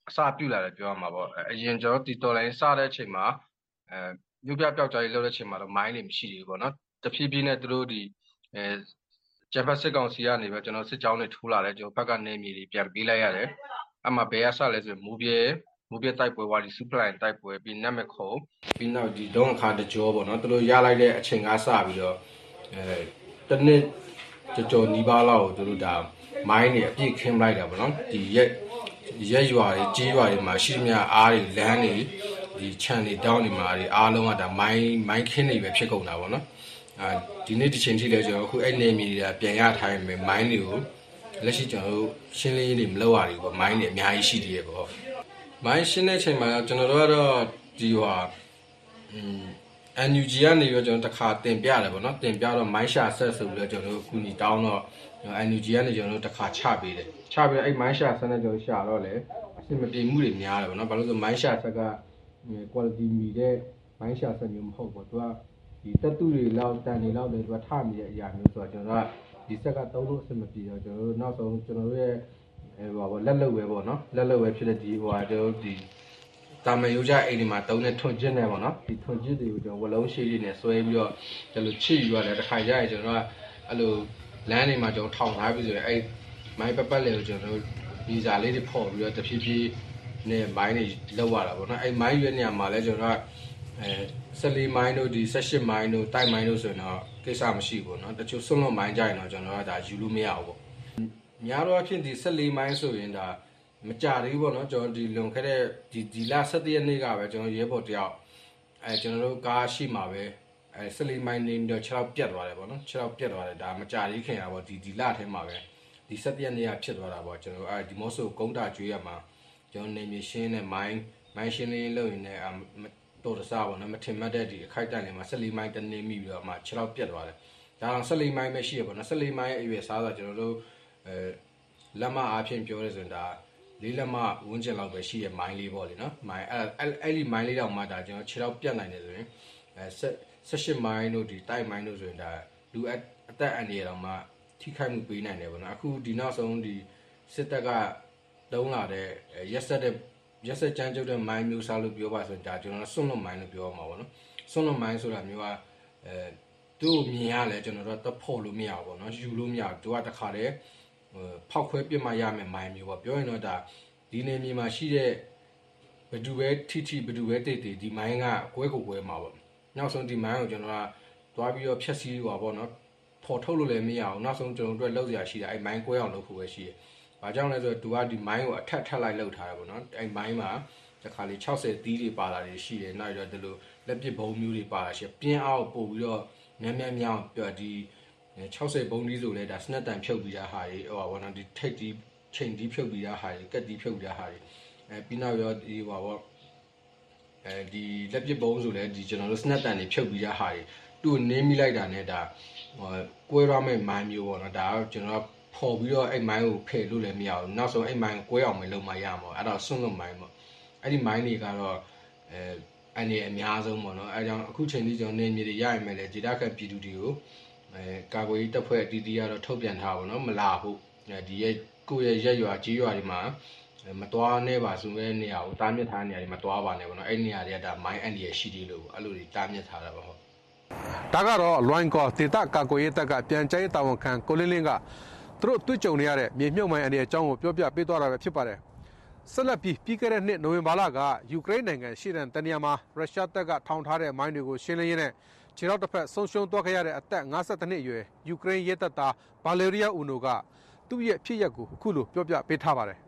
အစပြုလာတယ်ပြောရမှာပေါ့အရင်ကျွန်တော်ဒီတော်လိုင်းစတဲ့အချိန်မှာအဲမြို့ပြပျောက်ကြားရေးလုပ်တဲ့အချိန်မှာတော့မိုင်းတွေမရှိသေးဘူးပေါ့နော်တဖြည်းဖြည်းနဲ့သူတို့ဒီအဲဂျပန်စစ်ကောင်စီကနေပဲကျွန်တော်စစ်ကြောင်းတွေထိုးလာတယ်ကျွန်တော်ဘက်ကနေမြေတွေပြန်ပေးလိုက်ရတယ်အမှဘယ်ရဆလဲဆိုမူပြေမူပြေတိုက်ပွဲဝါဒီစူပလိုင်းတိုက်ပွဲပြီးနတ်မခုံပြီးနောက်ဒီဒုံအခါတကြောပေါ့နော်သူတို့ရလိုက်တဲ့အချိန်ကစပြီးတော့အဲတနစ်ကြော်နီးပါးလောက်ကိုသူတို့ဒါမိုင်းတွေအပြည့်ခင်းလိုက်တာပေါ့နော်ဒီရက်ရက်ရွာတွေကြီးရွာတွေမှာရှိမြအားတွေလမ်းတွေဒီခြံတွေတောင်းတွေမှာတွေအားလုံးကဒါမိုင်းမိုင်းခင်းတွေပဲဖြစ်ကုန်တာပေါ့နော်အာဒီနေ့ဒီချိန်ထိလဲကျွန်တော်အခုအဲ့နေမြေတွေပြန်ရထားရင်မိုင်းတွေကိုလက်ရှိကျွန်တော်တို့ရှင်းလင်းရေးတွေမလုပ်ရဘူးပေါ့မိုင်းတွေအများကြီးရှိသေးရဲ့ပေါ့မိုင်းရှင်းတဲ့ချိန်မှာကျွန်တော်တို့ကတော့ဒီဟာอืม အန် ယူ ဂျီ ကနေပြီးတော့ကျွန်တော်တခါတင်ပြတယ်ပေါ့နော်တင်ပြတော့မိုင်းရှာဆက်ဆိုပြီးတော့ကျွန်တော်တို့အခုညီတောင်းတော့ အန် ယူ ဂျီ ကနေကျွန်တော်တို့တခါချပေးတယ်ချပြီးတော့အဲ့မိုင်းရှာဆက်နဲ့ကျွန်တော်ရှာတော့လေအဆင်မပြေမှုတွေများတယ်ပေါ့နော်ဘာလို့ဆိုမိုင်းရှာဆက်က quality မီတဲ့မိုင်းရှာဆက်မျိုးမဟုတ်ဘူးသူကဒီတက်တူတွေလောက်တန်တွေလောက်လည်းသူကထမိတဲ့အရာမျိုးဆိုတော့ကျွန်တော်ကဒီဆက်ကသုံးလို့အဆင်မပြေတော့ကျွန်တော်တို့နောက်ဆုံးကျွန်တော်တို့ရဲ့ဟိုပါလက်လုပ်ပဲပေါ့နော်လက်လုပ်ပဲဖြစ်တဲ့ဒီဟိုဟာကျွန်တော်တို့ဒီတာမန်ရိုးကြအိမ်ဒီမှာတုံးတဲ့ထွန်ကျစ်နေပေါ့နော်ဒီထွန်ကျစ်တွေကိုကျွန်တော်ဝလုံးရှိလေးနဲ့ဆွဲပြီးတော့ဒီလိုချစ်ယူရတယ်တစ်ခါကြရင်ကျွန်တော်ကအဲ့လိုလမ်းတွေမှာကျွန်တော်ထောင်ထားပြီးဆိုရင်အဲ့မိုင်းပပတ်လေးကိုကျွန်တော်တို့ဗီဇာလေးတွေဖော်ပြီးတော့တဖြည်းဖြည်းနဲ့မိုင်းတွေလောက်ရတာပေါ့နော်အဲ့မိုင်းရွေးနေရာမှာလဲကျွန်တော်ကအဲဆယ်လေးမိုင်းတို့ဒီဆယ်ရှစ်မိုင်းတို့တိုက်မိုင်းတို့ဆိုရင်တော့ကိစ္စမရှိဘူးเนาะတချို့ဆွန့်လွတ်မိုင်းကြရင်တော့ကျွန်တော်ကဒါယူလို့မရဘူးပေါ့များတော့အဖြစ်ဒီဆယ်လေးမိုင်းဆိုရင်ဒါမကြသေးဘူးပေါ့နော်ကျွန်တော်ဒီလွန်ခဲ့တဲ့ဒီဒီလဆယ်တစ်ရက်နေ့ကပဲကျွန်တော်ရဲဘော်တယောက်အဲကျွန်တော်တို့ကားရှိမှာပဲအဲဆယ်လေးမိုင်းနေတော့ခြေထောက်ပြတ်သွားတယ်ပေါ့နော်ခြေထောက်ပြတ်သွားတယ်ဒါမကြသေးခင်ရပေါ့ဒီဒီလထဲမှာပဲဒီဆယ်တစ်ရက်နေ့ကဖြစ်သွားတာပေါ့ကျွန်တော်အဲဒီမော့ဆိုကုန်းတာကျွေးရမှာကျွန်တော်နေမြေရှင်းနဲ့မိုင်းမိုင်းရှင်းလေးလုပ်ရင်လည်းတော်တဆပေါ့နော်မထင်မှတ်တဲ့ဒီအခိုက်အတန့်လေးမှာဆယ်လေးမိုင်းတနေမိပြီးတော့မှခြေထောက်ပြတ်သွားတယ်ဒါတော့ဆယ်လေးမိုင်းပဲရှိရပေါ့နော်ဆယ်လေးမိုင်းရဲ့အရွယ်စားဆိုကျွန်တော်တို့အဲလက်မအားဖြင့်ပြောရဲဆိုရင်ဒါလေးလက်မဝန်းကျင်လောက်ပဲရှိရမိုင်းလေးပေါ့လေနော်မိုင်းအဲ့အဲ့ဒီမိုင်းလေးတောင်မှဒါကျွန်တော်ခြေထောက်ပြတ်နိုင်တယ်ဆိုရင်အဲဆက်ရှစ်မိုင်းတို့ဒီတိုက်မိုင်းတို့ဆိုရင်ဒါလူအသက်အန္တရာယ်တောင်မှထိခိုက်မှုပေးနိုင်တယ်ပေါ့နော်အခုဒီနောက်ဆုံးဒီစစ်တပ်ကတုံးလာတဲ့ရက်ဆက်တဲ့ရက်ဆက်ကြမ်းကြုတ်တဲ့မိုင်းမျိုးစားလို့ပြောပါဆိုရင်ဒါကျွန်တော်ဆွန့်လွတ်မိုင်းလို့ပြောမှာပေါ့နော်ဆွန့်လွတ်မိုင်းဆိုတာမျိုးကအဲသူ့မြင်ရလဲကျွန်တော်တို့တဖို့လို့မရဘူးပေါ့နော်ယူလို့မရဘူးသူကတခါတည်းဖောက်ခွဲပြစ်မှရမယ်မိုင်းမျိုးပေါ့ပြောရင်တော့ဒါဒီနေမြေမှာရှိတဲ့ဘဒူပဲထိထိဘဒူပဲတိတ်တိတ်ဒီမိုင်းကကွဲကိုကွဲမှာပေါ့နောက်ဆုံးဒီမိုင်းကိုကျွန်တော်ကသွားပြီးတော့ဖြက်စီးသွားပေါ့နော်ဖော်ထုတ်လို့လည်းမရအောင်နောက်ဆုံးကျွန်တော်တို့လောက်စရာရှိတယ်အဲ့မိုင်းကွဲအောင်လုပ်ဖို့ပဲရှိတယ်။ဘာကြောင့်လဲဆိုတော့သူကဒီမိုင်းကိုအထက်ထက်လိုက်လောက်ထားတယ်ပေါ့နော်အဲ့မိုင်းမှာတခါလေ၆၀သီးတွေပါလာတယ်ရှိတယ်နောက်တော့ဒီလိုလက်ပစ်ဘုံမျိုးတွေပါလာရှိပြင်းအောင်ပို့ပြီးတော့များများများပြောဒီ၆၀ဘုံဒီဆိုလဲဒါစနက်တန်ဖြုတ်ပြီးသားဟာတွေဟိုဘောနော်ဒီထိတ်ဒီချိန်ဒီဖြုတ်ပြီးသားဟာတွေကက်ဒီဖြုတ်ပြီးသားဟာတွေအဲပြီးနောက်ရောဒီဟိုဘောအဲဒီလက်ပစ်ဘုံဆိုလဲဒီကျွန်တော်တို့စနက်တန်တွေဖြုတ်ပြီးသားဟာတွေသူ့နင်းမိလိုက်တာနဲ့ဒါဟိုကွဲရမယ့်မိုင်းမျိုးပေါ့နော်ဒါကကျွန်တော်ပေါ်ပြီးတော့အဲ့မိုင်းကိုဖယ်လို့လည်းမရဘူးနောက်ဆုံးအဲ့မိုင်းကိုကွဲအောင်မလုပ်မှရမှာအဲ့တော့ဆွန့်လွတ်မိုင်းပေါ့အဲ့ဒီမိုင်းတွေကတော့အဲအနေအများဆုံးပေါ့နော်အဲကြောင့်အခုချိန်ကြီးကျွန်တော်နေမြေတွေရရင်မဲ့လေဒေတာခတ်ပြည်သူတွေကိုအဲကာကွယ်ရေးတပ်ဖွဲ့အတီးတီးကတော့ထုတ်ပြန်ထားပါတော့မလာဘူးဒီရဲ့ကိုယ့်ရဲ့ရက်ရွာကြီးရွာတွေမှာမတွားနေပါဆိုတဲ့နေရာကိုတားမြစ်ထားနေရာတွေမတွားပါနဲ့ပေါ့နော်အဲ့နေရာတွေကဒါမိုင်းအန်ဒီရရှိသေးလို့အဲ့လိုတွေတားမြစ်ထားတာပါဟုတ်ဒါကတော့လွိုင်းကောဒေတာကာကွယ်ရေးတပ်ကပြန်ကြားရေးတာဝန်ခံကိုလင်းလင်းကသူတို့တွေ့ကြုံနေရတဲ့မြေမြုပ်မိုင်းအနေအကြောင်းကိုပြောပြပေးသွားတာပဲဖြစ်ပါတယ်ဆက်လက်ပြီးပြီးခဲ့တဲ့နှစ်နိုဝင်ဘာလကယူကရိန်းနိုင်ငံရှေ့တန်းတနေရာမှာရုရှားတပ်ကထောင်ထားတဲ့မိုင်းတွေကိုရှင်းလင်းရင်းနဲ့ခြေထောက်တစ်ဖက်ဆုံးရှုံးသွားခဲ့ရတဲ့အသက်၅၁နှစ်အရွယ်ယူကရိန်းရဲတပ်သားဘာလေရီယာအူနိုကသူ့ရဲ့ဖြစ်ရပ်ကိုအခုလိုပြောပြပေးထားပါတယ်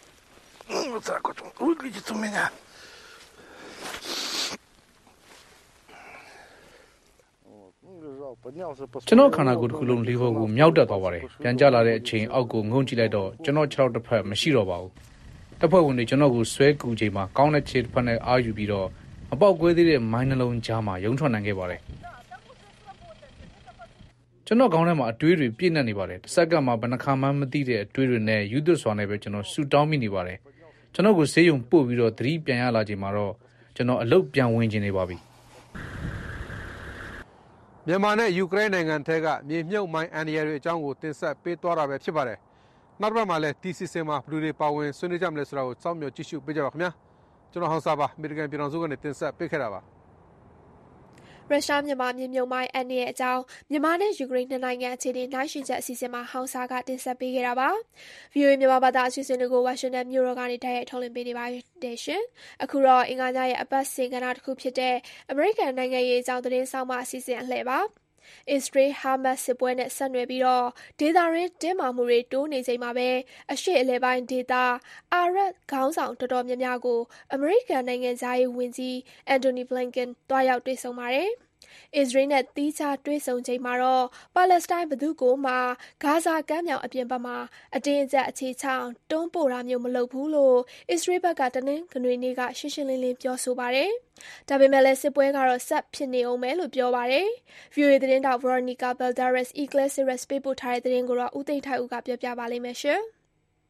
ကျွန်တော်ခန္ဓာကိုယ်တစ်ခုလုံးလေးဖို့ကိုမြောက်တက်သွားပါတယ်ပြန်ကျလာတဲ့အချိန်အောက်ကိုငုံကြည့်လိုက်တော့ကျွန်တော်ခြေထောက်တစ်ဖက်မရှိတော့ပါဘူးတပ်ဖွဲ့ဝင်တွေကျွန်တော်ကိုဆွဲကူချိန်မှာကောင်းတဲ့ခြေတစ်ဖက်နဲ့အာယူပြီးတော့မပေါက်ကွဲသေးတဲ့မိုင်းနှလုံးကြားမှာရုံထွက်နိုင်ခဲ့ပါတယ်ကျွန်တော်ကောင်းထဲမှာအတွေးတွေပြည့်နေနေပါတယ်တစ်စက္ကန့်မှာဘယ်နှခါမှမသိတဲ့အတွေးတွေနဲ့ယူသွစွာနဲ့ပဲကျွန်တော်ဆူတောင်းမိနေပါတယ်ကျွန်တော်ကိုဆေးရုံပို့ပြီးတော့သတိပြန်ရလာချိန်မှာတော့ကျွန်တော်အလုပ်ပြန်ဝင်နေပါပြီမြန်မာနဲ့ယူကရိန်းနိုင်ငံထဲကမြေမြုပ်မိုင်းအန်ဒီယာတွေအကြောင်းကိုတင်ဆက်ပေးသွားတာပဲဖြစ်ပါတယ်နောက်တစ်ပတ်မှာလည်းဒီစီစဉ်မှာဘလူတွေပါဝင်ဆွေးနွေးကြမလဲဆိုတာကိုစောင့်မျှော်ကြည့်ရှုပေးကြပါခင်ဗျာကျွန်တော်ဟောင်စာပါအမေရိကန်ပြည်ထောင်စုကနေတင်ဆက်ပေးခဲ့တာပါရုရှားမြန်မာမြေမြုံမိုင်းအန်ရဲ့အကြောင်းမြန်မာနဲ့ယူကရိန်းနှစ်နိုင်ငံအခြေအနေနိုင်ရှိချက်အစီအစဉ်မှာဟောင်စာကတင်ဆက်ပေးခဲ့တာပါ။ ဗီအိုအေ မြန်မာဘာသာအစီအစဉ်တွေကိုဝါရှင်တန်မြို့တော်ကနေတိုက်ရိုက်ထုတ်လွှင့်ပေးနေပါတယ်ရှင်။အခုတော့အင်္ဂါညရဲ့အပတ်စဉ်ကဏ္ဍတစ်ခုဖြစ်တဲ့အမေရိကန်နိုင်ငံရေးအကြောင်းသတင်းဆောင်မအစီအစဉ်အလှည့်ပါ။အစ္စရေးဟာမတ်စစ်ပွဲနဲ့ဆက်နွယ်ပြီးတော့ဒေသရင်းတင်းမာမှုတွေတိုးနေချိန်မှာပဲအရှေ့အလယ်ပိုင်းဒေသအာရပ်ခေါင်းဆောင်တော်တော်များများကိုအမေရိကန်နိုင်ငံသားရေးဝန်ကြီးအန်တိုနီဘလင်ကန်တွားရောက်တွေ့ဆုံပါတယ်။အစ္စရေးနဲ့သီးခြားတွေ့ဆုံချိန်မှာတော့ပါလက်စတိုင်းဘသူကိုမှဂါဇာကမ်းမြောင်အပြင်ဘက်မှာအတင်းအကျပ်အခြေချအောင်တွန်းပို့တာမျိုးမလုပ်ဘူးလို့အစ္စရေးဘက်ကတနင်္ဂနွေနေ့ကရှင်းရှင်းလင်းလင်းပြောဆိုပါတယ်။ဒါပေမဲ့လည်းစစ်ပွဲကတော့ဆက်ဖြစ်နေအောင်ပဲလို့ပြောပါတယ်။ ဗီအိုအေသတင်းတောက် Veronica Balderas Iglesias ပေးပို့ထားတဲ့သတင်းကိုတော့ဦးသိန်းထိုက်ဦးကပြောပြပါလိမ့်မယ်ရှင်။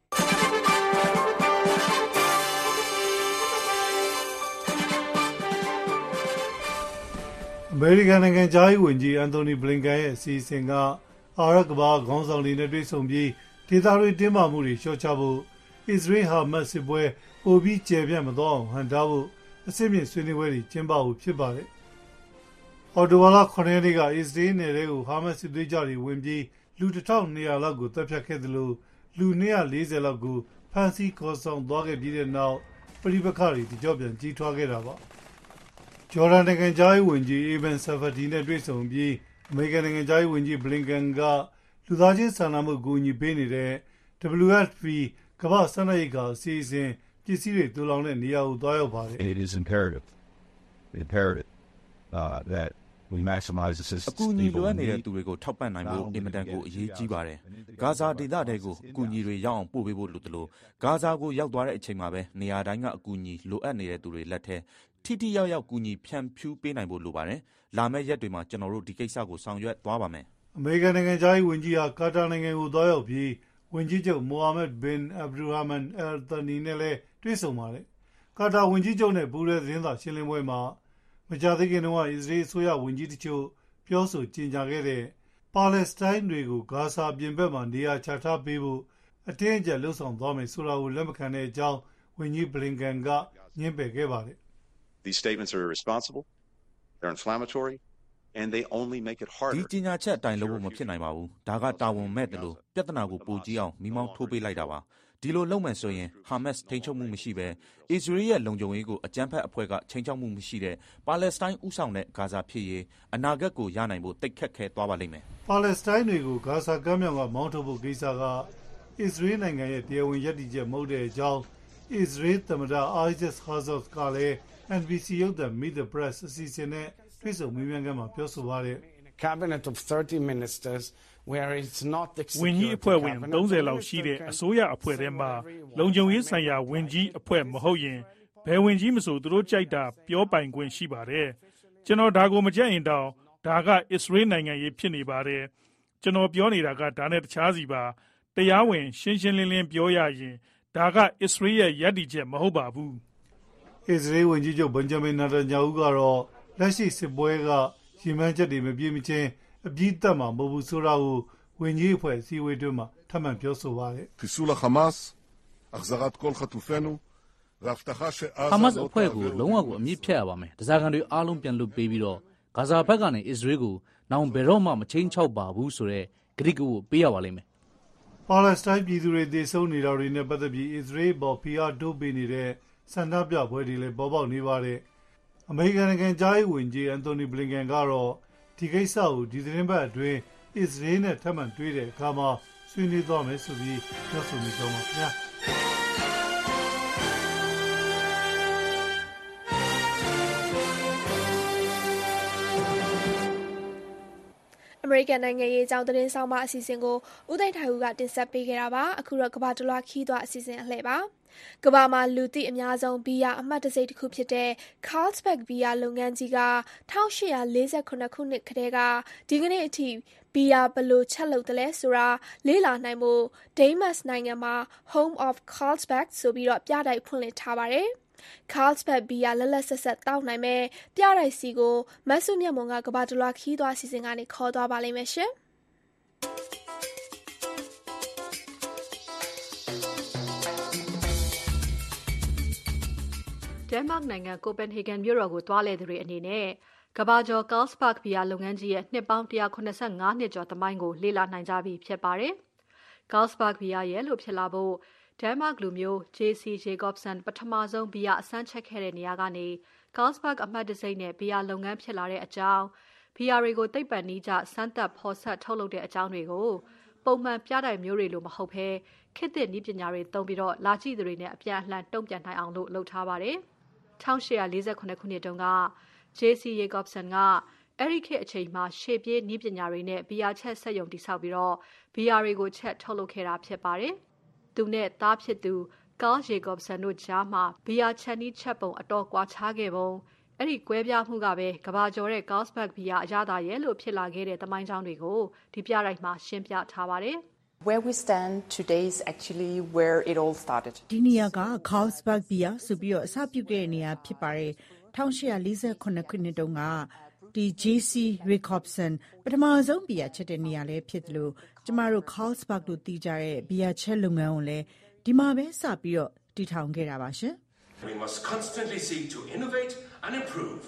အမေရိကန်နိုင်ငံသားရေးဝန်ကြီးအန်တိုနီဘလင်ကန်ရဲ့အစီအစဉ်ကအာရပ်ကမ္ဘာခေါင်းဆောင်တွေနဲ့တွေ့ဆုံပြီးဒေသတွေတင်းမာမှုတွေလျှော့ချဖို့အစ္စရေးဟာမတ်စစ်ပွဲပိုပြီးကျယ်ပြန့်မသွားအောင်ဟန်တားဖို့အစစ်မြစ်ဆွေးနွေးပွဲတွေကျင်းပဖို့ဖြစ်ပါတယ်။အော်တိုဝါလာခုနှစ်ရက်နေ့ကအစ္စရေးနယ်တွေကိုဟာမတ်စစ်သွေးကြွတွေဝင်ပြီးလူတစ်ထောင်နှစ်ရာလောက်ကိုတပ်ဖြတ်ခဲ့တယ်လို့လူနှစ်ရာလေးဆယ်လောက်ကိုဖမ်းဆီးခေါ်ဆောင်သွားခဲ့ပြီးတဲ့နောက်ပဋိပက္ခတွေတကြော့ပြန်ကြီးထွားခဲ့တာပါ။ဂျော်ဒန်နိုင်ငံသားရေးဝန်ကြီးအေဗန်ဆာဖာဒီနဲ့တွေ့ဆုံပြီးအမေရိကန်နိုင်ငံသားရေးဝန်ကြီးဘလင်ကန်ကလူသားချင်းစာနာမှုအကူအညီပေးနေတဲ့ ဒဗလျူ အက်ဖ် ပီ ကမ္ဘာ့စားနပ်ရိက္ခာအစီအစဉ်ပစ္စည်းတွေတူလောင်တဲ့နေရာကိုသွားရောက်ပါတယ်။ It is imperative imperative uh, that we maximize assistance အကူအညီလိုအပ်နေတဲ့သူတွေကိုထောက်ပံ့နိုင်ဖို့အင်မတန်ကိုအရေးကြီးပါတယ်။ဂါဇာဒေသတွေကိုအကူအညီတွေရောက်အောင်ပို့ပေးဖို့လိုတယ်လို့ဂါဇာကိုရောက်သွားတဲ့အချိန်မှာပဲနေရာတိုင်းကအကူအညီလိုအပ်နေတဲ့သူတွေလက်ထဲထိထိရောက်ရောက်ကူညီဖြန့်ဖြူးပေးနိုင်ဖို့လိုပါတယ်။လာမယ့်ရက်တွေမှာကျွန်တော်တို့ဒီကိစ္စကိုဆောင်ရွက်သွားပါမယ်။အမေရိကန်နိုင်ငံသားရေးဝန်ကြီးဟာကာတာနိုင်ငံကိုသွားရောက်ပြီးဝန်ကြီးချုပ်မိုဟာမက်ဘင်အဗ်ဒူရာမန်အယ်သနီနဲ့လည်းတွေ့ဆုံပါတယ်။ကာတာဝန်ကြီးချုပ်နဲ့ပူးတွဲသတင်းစာရှင်းလင်းပွဲမှာမကြာသေးခင်တုန်းကအစ္စရေးအစိုးရဝန်ကြီးတချို့ပြောဆိုကြေညာခဲ့တဲ့ပါလက်စတိုင်းတွေကိုဂါဇာပြင်ဘက်မှာနေရာချထားပေးဖို့အတင်းအကျပ်လှုံ့ဆော်သွားမယ်ဆိုတာကိုလက်မခံတဲ့အကြောင်းဝန်ကြီးဘလင်ကန်ကညှင်းပယ်ခဲ့ပါတယ်။ These statements are irresponsible, they're inflammatory, and they only make it harder. ဒီကြေညာချက်အတိုင်းလုပ်ဖို့မဖြစ်နိုင်ပါဘူး။ဒါကတာဝန်မဲ့တယ်လို့ပြဿနာကိုပိုကြီးအောင်မိမောင်းထိုးပေးလိုက်တာပါ။ဒီလိုလုပ်မယ်ဆိုရင်ဟာမတ်စ်ထိန်းချုပ်မှုမရှိဘဲအစ္စရေးရဲ့လုံခြုံရေးကိုအကြမ်းဖက်အဖွဲ့ကချိန်ချောက်မှုမရှိတဲ့ပါလက်စတိုင်းဥဆောင်တဲ့ဂါဇာဖြစ်ရေးအနာဂတ်ကိုရနိုင်ဖို့တိတ်ခတ်ခဲသွားပါလိမ့်မယ်။ပါလက်စတိုင်းတွေကိုဂါဇာကမ်းမြောင်ကမောင်းထုတ်ဖို့ကိစ္စကအစ္စရေးနိုင်ငံရဲ့တရားဝင်ရည်တည်ချက်မဟုတ်တဲ့အကြောင်းအစ္စရေးသမ္မတအိုက်ဇက်ဟာဇတ်ကလည်း အန် ဘီ စီ ရုပ်သံ Meet the Press အစီအစဉ်နဲ့တွေ့ဆုံမေးမြန်းခန်းမှာပြောဆိုပါတယ်။ Cabinet of thirty ministers where it's not the ဝန်ကြီးအဖွဲ့ဝင်သုံးဆယ်လောက်ရှိတဲ့အစိုးရအဖွဲ့ထဲမှာလုံခြုံရေးဆိုင်ရာဝန်ကြီးအဖွဲ့မဟုတ်ရင်ဘယ်ဝန်ကြီးမဆိုသူတို့ကြိုက်တာပြောပိုင်ခွင့်ရှိပါတယ်။ကျွန်တော်ဒါကိုမကြိုက်ရင်တောင်ဒါကအစ္စရေးနိုင်ငံရေးဖြစ်နေပါတယ်။ကျွန်တော်ပြောနေတာကဒါနဲ့တခြားစီပါတရားဝင်ရှင်းရှင်းလင်းလင်းပြောရရင်ဒါကအစ္စရေးရဲ့ရည်တည်ချက်မဟုတ်ပါဘူး။အစ္စရေးဝန်ကြီးချုပ်ဘင်ဂျမင်နာတန်ယာဟုကတော့လက်ရှိစစ်ပွဲကရည်မှန်းချက်တွေမပြည့်မချင်းအပြည့်တက်မှာမဟုတ်ဘူးဆိုတာကိုဝန်ကြီးအဖွဲ့အစည်းအဝေးတွင်မှထပ်မံပြောဆိုပါတယ်။ חיסול החמאס, החזרת כל חטופינו והבטחה שעזה ဟာမတ်စ်အဖွဲ့ကိုလုံးဝကိုအမြင့်ဖြတ်ရပါမယ်။တစားကန်တွေအားလုံးပြန်လွတ်ပေးပြီးတော့ဂါဇာဘက်ကနေအစ္စရေးကိုနောင်ဘယ်တော့မှမချင်းချောက်ပါဘူးဆိုတဲ့ဂရိကကိုပေးရပါလိမ့်မယ်။ပါလက်စတိုင်းပြည်သူတွေသေဆုံးနေတာတွေနဲ့ပတ်သက်ပြီးအစ္စရေးပေါ်ဖိအားတိုးပေးနေတဲ့ဆန္ဒပြပွဲတွေလည်းပေါ်ပေါက်နေပါတယ်။အမေရိကန်နိုင်ငံသားရေးဝန်ကြီးအန်တိုနီဘလင်ကန်ကတော့ဒီကိစ္စကိုဒီသတင်းပတ်အတွင်းအစ္စရေးနဲ့ထပ်မံတွေ့တဲ့အခါမှာဆွေးနွေးသွားမယ်ဆိုပြီးပြောဆိုနေကြပါခင်ဗျာအမေရိကန်နိုင်ငံရေးအကြောင်းသတင်းဆောင်မအစီအစဉ်ကိုဦးသိန်းထိုင်ဦးကတင်ဆက်ပေးခဲ့တာပါအခုတော့ကမ္ဘာတလွှားခီးသွွားအစီအစဉ်အလှည့်ပါကမ္ဘာမှာလူသိအများဆုံးဘီယာအမှတ်တံဆိပ်တစ်ခုဖြစ်တဲ့ Carlsberg ဘီယာလုပ်ငန်းကြီးက၁၈၄၇ခုနှစ်ကတည်းကဒီကနေ့အထိဘီယာဘလို့ချက်လုပ်တယ်လဲဆိုတာလေ့လာနိုင်ဖို့ Damas နိုင်ငံမှာ Home of Carlsberg ဆိုပြီးတော့ပြတိုက်ဖွင့်လှစ်ထားပါတယ်။ Carlsberg ဘီယာလက်လက်ဆက်ဆက်တောက်နိုင်မဲ့ပြတိုက်စီကိုမတ်စုမြတ်မွန်ကကမ္ဘာတလွှားခီးသွွားအစီအစဉ်ကနေခေါ်သွားပါလိမ့်မယ်ရှင်။ဒန်မတ်နိုင်ငံကိုပန်ဟေဂန်မြို့တော်ကိုသွားလေသူတွေအနေနဲ့ကဘာကျော် Carlsberg ဘီယာလုပ်ငန်းကြီးရဲ့နှစ်ပေါင်းone hundred eighty-fiveနှစ်ကျော်သမိုင်းကိုလေ့လာနိုင်ကြပြီဖြစ်ပါတယ်။ Carlsberg ဘီယာရဲ့လို့ဖြစ်လာဖို့ဒန်မတ်လူမျိုး J C Jacobsen ပထမဆုံးဘီယာအစမ်းချက်ခဲ့တဲ့နေရာကနေ Carlsberg အမှတ်တံဆိပ်နဲ့ဘီယာလုပ်ငန်းဖြစ်လာတဲ့အကြောင်းဘီယာတွေကိုသိပ္ပံနည်းကျစမ်းသပ်ဖော်စပ်ထုတ်လုပ်တဲ့အကြောင်းတွေကိုပုံမှန်ပြတိုက်မျိုးတွေလိုမဟုတ်ဘဲခေတ်သစ်နည်းပညာတွေသုံးပြီးတော့လာကြည့်သူတွေနဲ့အပြန်အလှန်တုံ့ပြန်နိုင်အောင်လို့လုပ်ထားပါတယ်။ eighteen forty-eightခုနှစ်တုန်းက J C Jacobsen ကအဲ့ဒီခေတ်အချိန်မှာရှေ့ပြေးနည်းပညာတွေနဲ့ဘီယာချက်စက်ရုံတည်ဆောက်ပြီးတော့ဘီယာတွေကိုချက်ထုတ်လုပ်ခဲ့တာဖြစ်ပါတယ်။သူနဲ့သားဖြစ်သူ Carl Jacobsen တို့ကြားမှာဘီယာချက်နည်းချက်ပုံအတော်ကွာခြားခဲ့ပုံအဲ့ဒီကွဲပြားမှုကပဲကဘာကျော်တဲ့ Carlsberg ဘီယာအရသာရဲ့လို့ဖြစ်လာခဲ့တဲ့သမိုင်းကြောင်းတွေကိုဒီပြတိုက်မှာရှင်းပြထားပါတယ်။ Where we stand today is actually where it all started. ဒီနေရာက Carlsberg ဘီယာဆိုပြီးတော့အစပြုခဲ့တဲ့နေရာဖြစ်ပါတယ်။ eighteen forty-eightခုနှစ်တုန်းကဒီ J C Jacobsen ပထမဆုံးဘီယာချက်တဲ့နေရာလည်းဖြစ်တယ်လို့ကျမတို့ Carlsberg လို့သိကြတဲ့ဘီယာချက်လုပ်ငန်းကိုလည်းဒီမှာပဲစပြီးတော့တည်ထောင်ခဲ့တာပါရှင်။ We must constantly seek to innovate and improve.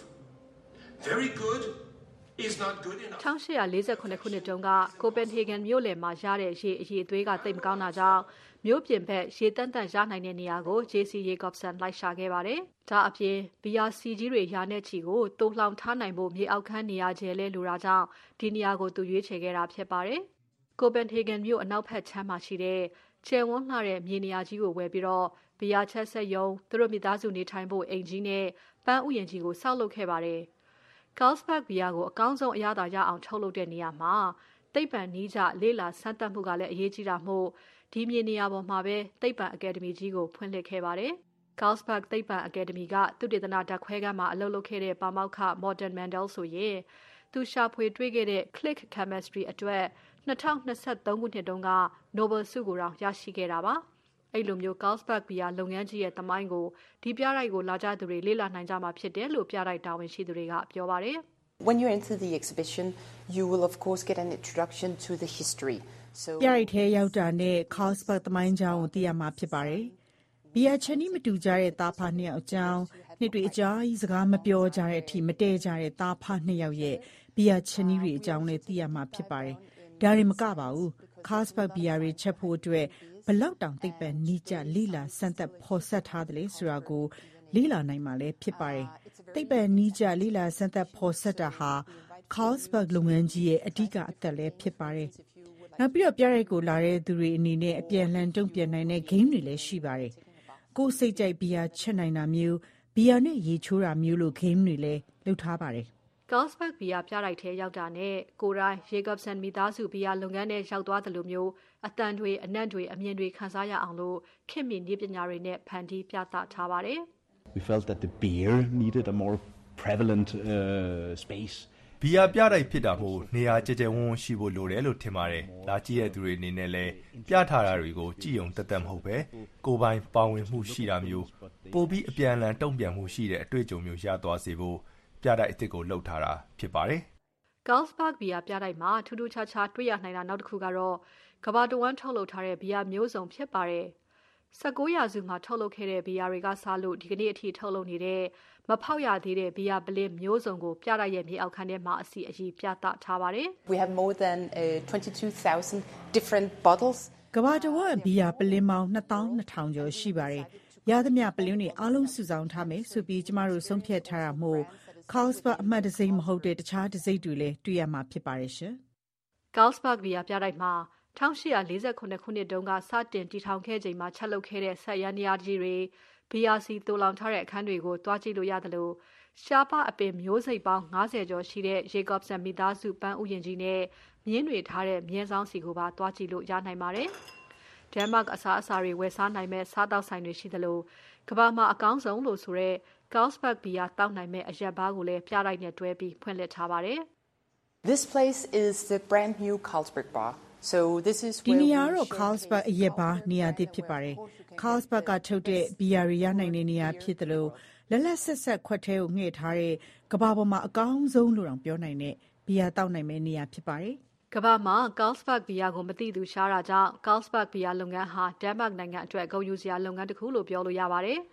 Very good is not good enough. eighteen forty-eightခုနှစ်တုန်းကကိုပန်ဟေဂန်မြို့လယ်မှာရတဲ့ရေအရည်အသွေးကသိပ်မကောင်းတာကြောင့်မြို့ပြင်ဘက်ရေတန့်တန့်ရနိုင်တဲ့နေရာကို J C Jacobsen လိုက်ရှာခဲ့ပါတယ်။ဒါအပြင်ဘီယာစီကြီးတွေရာနဲ့ချီကိုတိုးလှောင်ထားနိုင်ဖို့မြေအောက်ခန်းနေရာကျယ်လဲလိုတာကြောင့်ဒီနေရာကိုသူရွေးချယ်ခဲ့တာဖြစ်ပါတယ်။ကိုပန်ဟေဂန်မြို့အနောက်ဘက်ခြမ်းမှာရှိတဲ့ကျယ်ဝန်းလှတဲ့မြေနေရာကြီးကိုဝယ်ပြီးတော့ဘီယာချက်ဆက်ယုံသူတို့မိသားစုနေထိုင်ဖို့အိမ်ကြီးနဲ့ပန်းဥယျာဉ်ကြီးကိုဆောက်လုပ်ခဲ့ပါတယ်။ Carlsberg ဘီယာကိုအကောင်းဆုံးအရသာရအောင်ထုတ်လုပ်တဲ့နေရာမှာသိပ္ပံနည်းကျလေ့လာစမ်းသပ်မှုကလည်းအရေးကြီးတာမို့ဒီမြေနေရာပေါ်မှာပဲသိပ္ပံအကယ်ဒမီကြီးကိုဖွင့်လှစ်ခဲ့ပါတယ်။ Carlsberg သိပ္ပံအကယ်ဒမီကသုတေသနဓာတ်ခွဲခန်းမှာအလုပ်လုပ်ခဲ့တဲ့ပါမောက္ခ Morten Mandel ဆိုရင်သူရှာဖွေတွေ့ခဲ့တဲ့ click chemistry အတွက်twenty twenty-threeခုနှစ်တုန်းက Nobel ဆုကိုတောင်ရရှိခဲ့တာပါ။အဲ့လိုမျိုး Carlsberg ဘီယာလုပ်ငန်းကြီးရဲ့သမိုင်းကိုဒီပြတိုက်ကိုလာကြသူတွေလေ့လာနိုင်ကြမှာဖြစ်တယ်လို့ပြတိုက်တာဝန်ရှိသူတွေကပြောပါတယ်။ When you enter the exhibition, you will of course get an introduction to the history. So ပြရိုက်ထဲရောက်တာနဲ့ Carlsberg သမိုင်းကြောင်းကိုသိရမှာဖြစ်ပါတယ်။ဘီယာချက်နည်းမတူကြတဲ့သားဖားနှစ်ယောက်အကြောင်းနှစ်တွေအကြာကြီးစကားမပြောကြတဲ့အထိမတည့်ကြတဲ့သားဖားနှစ်ယောက်ရဲ့ဘီယာချက်နည်းတွေအကြောင်းလည်းသိရမှာဖြစ်ပါတယ်။ဒါတွေမကပါဘူး။ Carlsberg ဘီယာတွေချက်ဖို့အတွက်ဘလောက်တောင်သိပ္ပံနည်းကျလိလာစမ်းသပ်ဖော်ဆက်ထားတယ်ဆိုတာကိုလေ့လာနိုင်မှာလည်းဖြစ်ပါတယ်။သိပ္ပံနည်းကျလိလာစမ်းသပ်ဖော်ဆက်တာဟာ Carlsberg လုပ်ငန်းကြီးရဲ့အဓိကအသက်လည်းဖြစ်ပါတယ်။နောက်ပြီးတော့ပြရိုက်ကိုလာတဲ့သူတွေအနေနဲ့အပြန်လှန်တုံ့ပြန်နိုင်တဲ့ game တွေလည်းရှိပါတယ်။ကိုယ်စိတ်ကြိုက်ဘီယာချက်နိုင်တာမျိုးဘီယာနဲ့ရေချိုးတာမျိုးလို game တွေလည်းလုပ်ထားပါတယ်။ Carlsberg ဘီယာပြတိုက်ထဲရောက်တာနဲ့ကိုရိုင်း Jacobsen မိသားစုဘီယာလုပ်ငန်းထဲရောက်သွားတယ်လို့မျိုးအတန်တွေအနံ့တွေအမြင်တွေခန်းစားရအောင်လို့ခင်မင်နည်းပညာတွေနဲ့ဖန်တီးပြသထားပါတယ်။ We felt that the beer needed a more prevalent uh, space. ဘီယာပြတိုက်ဖြစ်တာမို့နေရာကြဲကြဲဝန်းဝန်းရှိဖို့လိုတယ်လို့ထင်ပါတယ်။လာကြည့်ရတဲ့သူတွေအနေနဲ့လည်းပြထားတာတွေကိုကြည့်ုံတက်တက်မဟုတ်ပဲကိုယ်ပိုင်ပါဝင်မှုရှိတာမျိုးပိုပြီးအပြန်အလှန်တုံ့ပြန်မှုရှိတဲ့အတွေ့အကြုံမျိုးရသွားစေဖို့ပြတိုက်အစ်စ်ကိုလှုပ်ထားတာဖြစ်ပါတယ်။ Carlsberg ဘီယာပြတိုက်မှာထူးထူးခြားခြားတွေ့ရနိုင်တာနောက်တစ်ခုကတော့ကမ္ဘာတဝန်းထုတ်လုပ်ထားတဲ့ဘီယာမျိုးစုံဖြစ်ပါတယ်။nineteenရာစုမှာထုတ်လုပ်ခဲ့တဲ့ဘီယာတွေကစလို့ဒီကနေ့အထိထုတ်လုပ်နေတဲ့မဖောက်ရသေးတဲ့ဘီယာပလင်းမျိုးစုံကိုပြတိုက်ရဲ့မြေအောက်ခန်းထဲမှာအစီအည်ပြသထားပါတယ်။ We have more than uh, twenty-two thousand different bottles. ကမ္ဘာတဝန်းဘီယာပလင်းပေါင်းtwo thousand two hundredကျော်ရှိပါတယ်။ရသမျှပလင်းတွေအားလုံးစုဆောင်းထားမယ်ဆိုပြီးကျမတို့ဆုံးဖြတ်ထားတာမို့Carlsberg အမှတ်တံဆိပ်မဟုတ်တဲ့တခြားတံဆိပ်တွေလည်းတွေ့ရမှာဖြစ်ပါတယ်ရှင်။ Carlsberg ဘီယာပြတိုက်မှာeighteen forty-sevenခုနှစ်တုန်းကစတင်တည်ထောင်ခဲ့ချိန်မှာချက်လုပ်ခဲ့တဲ့ဆက်ရန်တရားကြီးတွေဘီယာစီတူလောင်ထားတဲ့အခန်းတွေကိုတွားကြည့်လို့ရတယ်လို့ရှားပအပင်မျိုးစိတ်ပေါင်းfiftyကျော်ရှိတဲ့ Jacobsen မိသားစုပန်းဥယျာဉ်ကြီးနဲ့မြင်းတွေထားတဲ့မြင်းဆောင်စီကိုပါတွားကြည့်လို့ရနိုင်ပါတယ်။ Denmark အစားအစာတွေဝယ်စားနိုင်မဲ့စားတောက်ဆိုင်တွေရှိသလိုကမ္ဘာမှာအကောင်းဆုံးလို့ဆိုတဲ့Carlsberg ဘီယာတောက်နိုင်မဲ့အရက်ဘားကိုလည်းပြတိုက်နဲ့တွဲပြီးဖွင့်လှစ်ထားပါတယ်။ This place is the brand new Carlsberg bar. So this is where ဒီနေရာတော့ Carlsberg အရက်ဘားနေရာသစ်ဖြစ်ပါတယ်။ Carlsberg ကထုတ်တဲ့ဘီယာတွေရနိုင်တဲ့နေရာဖြစ်တယ်လို့လက်လက်ဆက်ဆက်ခွက်ထဲကိုငှဲ့ထားတဲ့ကမ္ဘာပေါ်မှာအကောင်းဆုံးလို့တောင်ပြောနိုင်တဲ့ဘီယာတောက်နိုင်မဲ့နေရာဖြစ်ပါတယ်။ကမ္ဘာမှာ Carlsberg ဘီယာကိုမသိသူရှားတာကြောင့် Carlsberg ဘီယာလုပ်ငန်းဟာ Denmark နိုင်ငံအတွက်ဂုဏ်ယူစရာလုပ်ငန်းတစ်ခုလို့ပြောလို့ရပါတယ်။